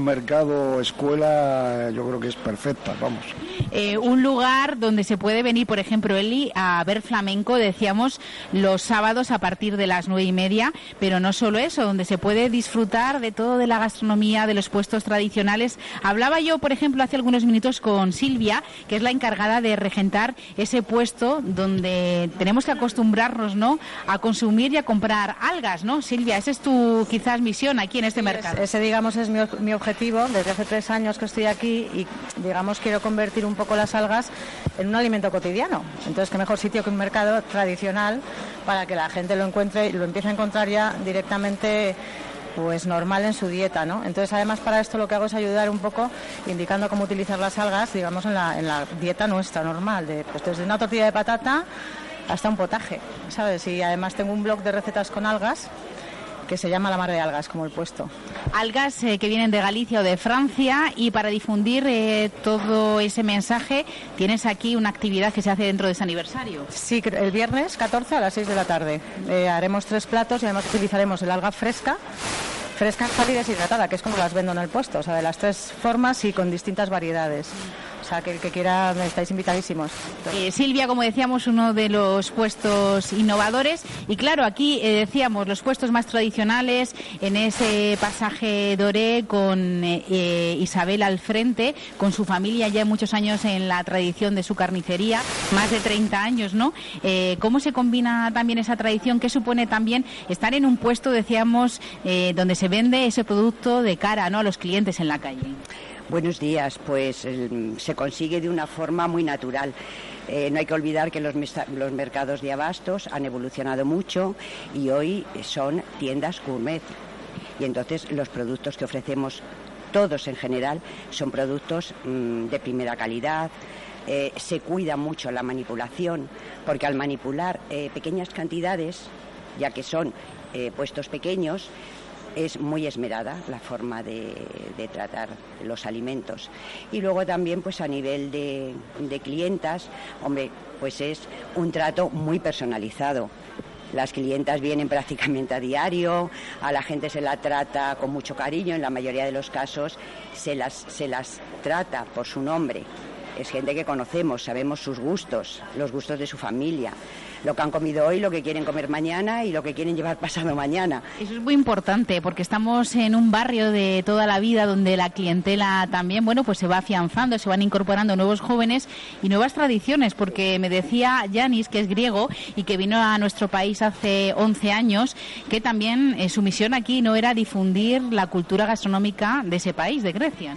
mercado-escuela yo creo que es perfecta, vamos. Eh, un lugar donde se puede venir, por ejemplo, Eli, a ver flamenco, decíamos, los sábados a partir de las nueve y media, pero no solo eso, donde se puede disfrutar de todo, de la gastronomía, de los puestos tradicionales. Hablaba yo, por ejemplo, hace algunos minutos con Silvia, que es la encargada de regentar ese puesto donde tenemos que acostumbrarnos, ¿no?, a consumir y a comprar algas, ¿no? Silvia, esa es tu, quizás, misión aquí en este mercado. Ese, ese digamos, es mi, mi objetivo. Desde hace tres años que estoy aquí y, digamos, quiero convertir un poco las algas en un alimento cotidiano. Entonces, qué mejor sitio que un mercado tradicional para que la gente lo encuentre y lo empiece a encontrar ya directamente, pues normal en su dieta, ¿no? Entonces, además, para esto lo que hago es ayudar un poco indicando cómo utilizar las algas, digamos, en la, en la dieta nuestra normal, de, pues desde una tortilla de patata hasta un potaje, ¿sabes? Y además tengo un blog de recetas con algas que se llama La Mar de Algas, como el puesto. Algas eh, que vienen de Galicia o de Francia, y para difundir eh, todo ese mensaje tienes aquí una actividad que se hace dentro de ese aniversario. Sí, el viernes catorce a las seis de la tarde. Eh, haremos tres platos y además utilizaremos el alga fresca, fresca, sal y deshidratada, que es como las vendo en el puesto, o sea, de las tres formas y con distintas variedades. O sea, que el que quiera, estáis invitadísimos. Eh, Silvia, como decíamos, uno de los puestos innovadores. Y claro, aquí eh, decíamos los puestos más tradicionales, en ese pasaje Doré, con eh, Isabel al frente, con su familia ya muchos años en la tradición de su carnicería, más de treinta años, ¿no? Eh, ¿Cómo se combina también esa tradición? ¿Qué supone también estar en un puesto, decíamos, eh, donde se vende ese producto de cara, ¿no?, a los clientes en la calle? Buenos días, pues eh, se consigue de una forma muy natural. Eh, no hay que olvidar que los, los mercados de abastos han evolucionado mucho y hoy son tiendas gourmet. Y entonces los productos que ofrecemos, todos en general, son productos mmm, de primera calidad. Eh, se cuida mucho la manipulación, porque al manipular eh, pequeñas cantidades, ya que son eh, puestos pequeños, es muy esmerada la forma de, de tratar los alimentos. Y luego también, pues a nivel de, de clientas, hombre, pues es un trato muy personalizado. Las clientas vienen prácticamente a diario, a la gente se la trata con mucho cariño, en la mayoría de los casos se las, se las trata por su nombre. Es gente que conocemos, sabemos sus gustos, los gustos de su familia, lo que han comido hoy, lo que quieren comer mañana y lo que quieren llevar pasado mañana. Eso es muy importante, porque estamos en un barrio de toda la vida donde la clientela también, bueno, pues se va afianzando, se van incorporando nuevos jóvenes y nuevas tradiciones, porque me decía Yanis, que es griego y que vino a nuestro país hace once años, que también eh, su misión aquí no era difundir la cultura gastronómica de ese país, de Grecia, ¿no?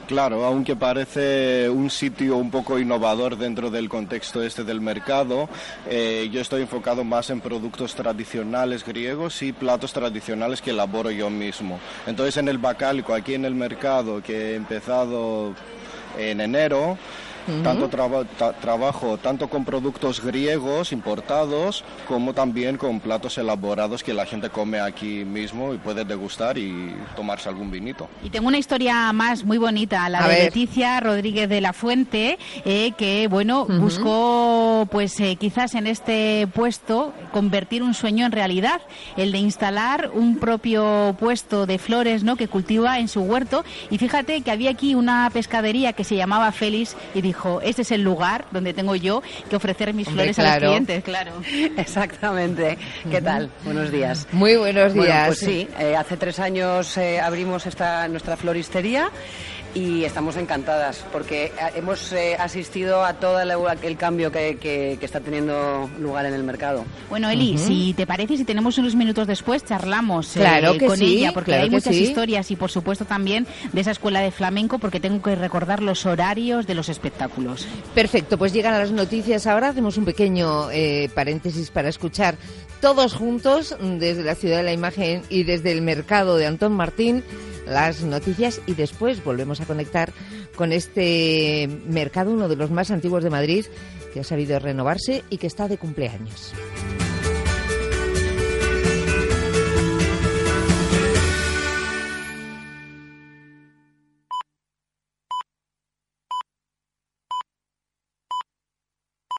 Claro, aunque parece un sitio un poco innovador dentro del contexto este del mercado, eh, yo estoy enfocado más en productos tradicionales griegos y platos tradicionales que elaboro yo mismo. Entonces en el Bacálico, aquí en el mercado, que he empezado en enero, Uh-huh. Tanto traba, ta, trabajo tanto con productos griegos importados como también con platos elaborados que la gente come aquí mismo y puede degustar y tomarse algún vinito. Y tengo una historia más muy bonita, la A de ver. Leticia Rodríguez de la Fuente, eh, que bueno, uh-huh. buscó pues eh, quizás en este puesto convertir un sueño en realidad, el de instalar un propio puesto de flores, ¿no?, que cultiva en su huerto. Y fíjate que había aquí una pescadería que se llamaba Félix y dijo, este es el lugar donde tengo yo que ofrecer mis Hombre, flores claro. a los clientes, claro. Exactamente. ¿Qué tal? Buenos días. Muy buenos días. Bueno, pues sí, eh, hace tres años eh, abrimos esta nuestra floristería y estamos encantadas porque hemos eh, asistido a todo el, el cambio que, que, que está teniendo lugar en el mercado. Bueno, Eli, uh-huh. si te parece, si tenemos unos minutos después, charlamos eh, claro que con sí, ella, porque claro hay muchas sí. historias y, por supuesto, también de esa escuela de flamenco, porque tengo que recordar los horarios de los espectáculos. Perfecto, pues llegan las noticias ahora, hacemos un pequeño eh, paréntesis para escuchar todos juntos, desde la Ciudad de la Imagen y desde el mercado de Antón Martín, las noticias y después volvemos a conectar con este mercado, uno de los más antiguos de Madrid, que ha sabido renovarse y que está de cumpleaños.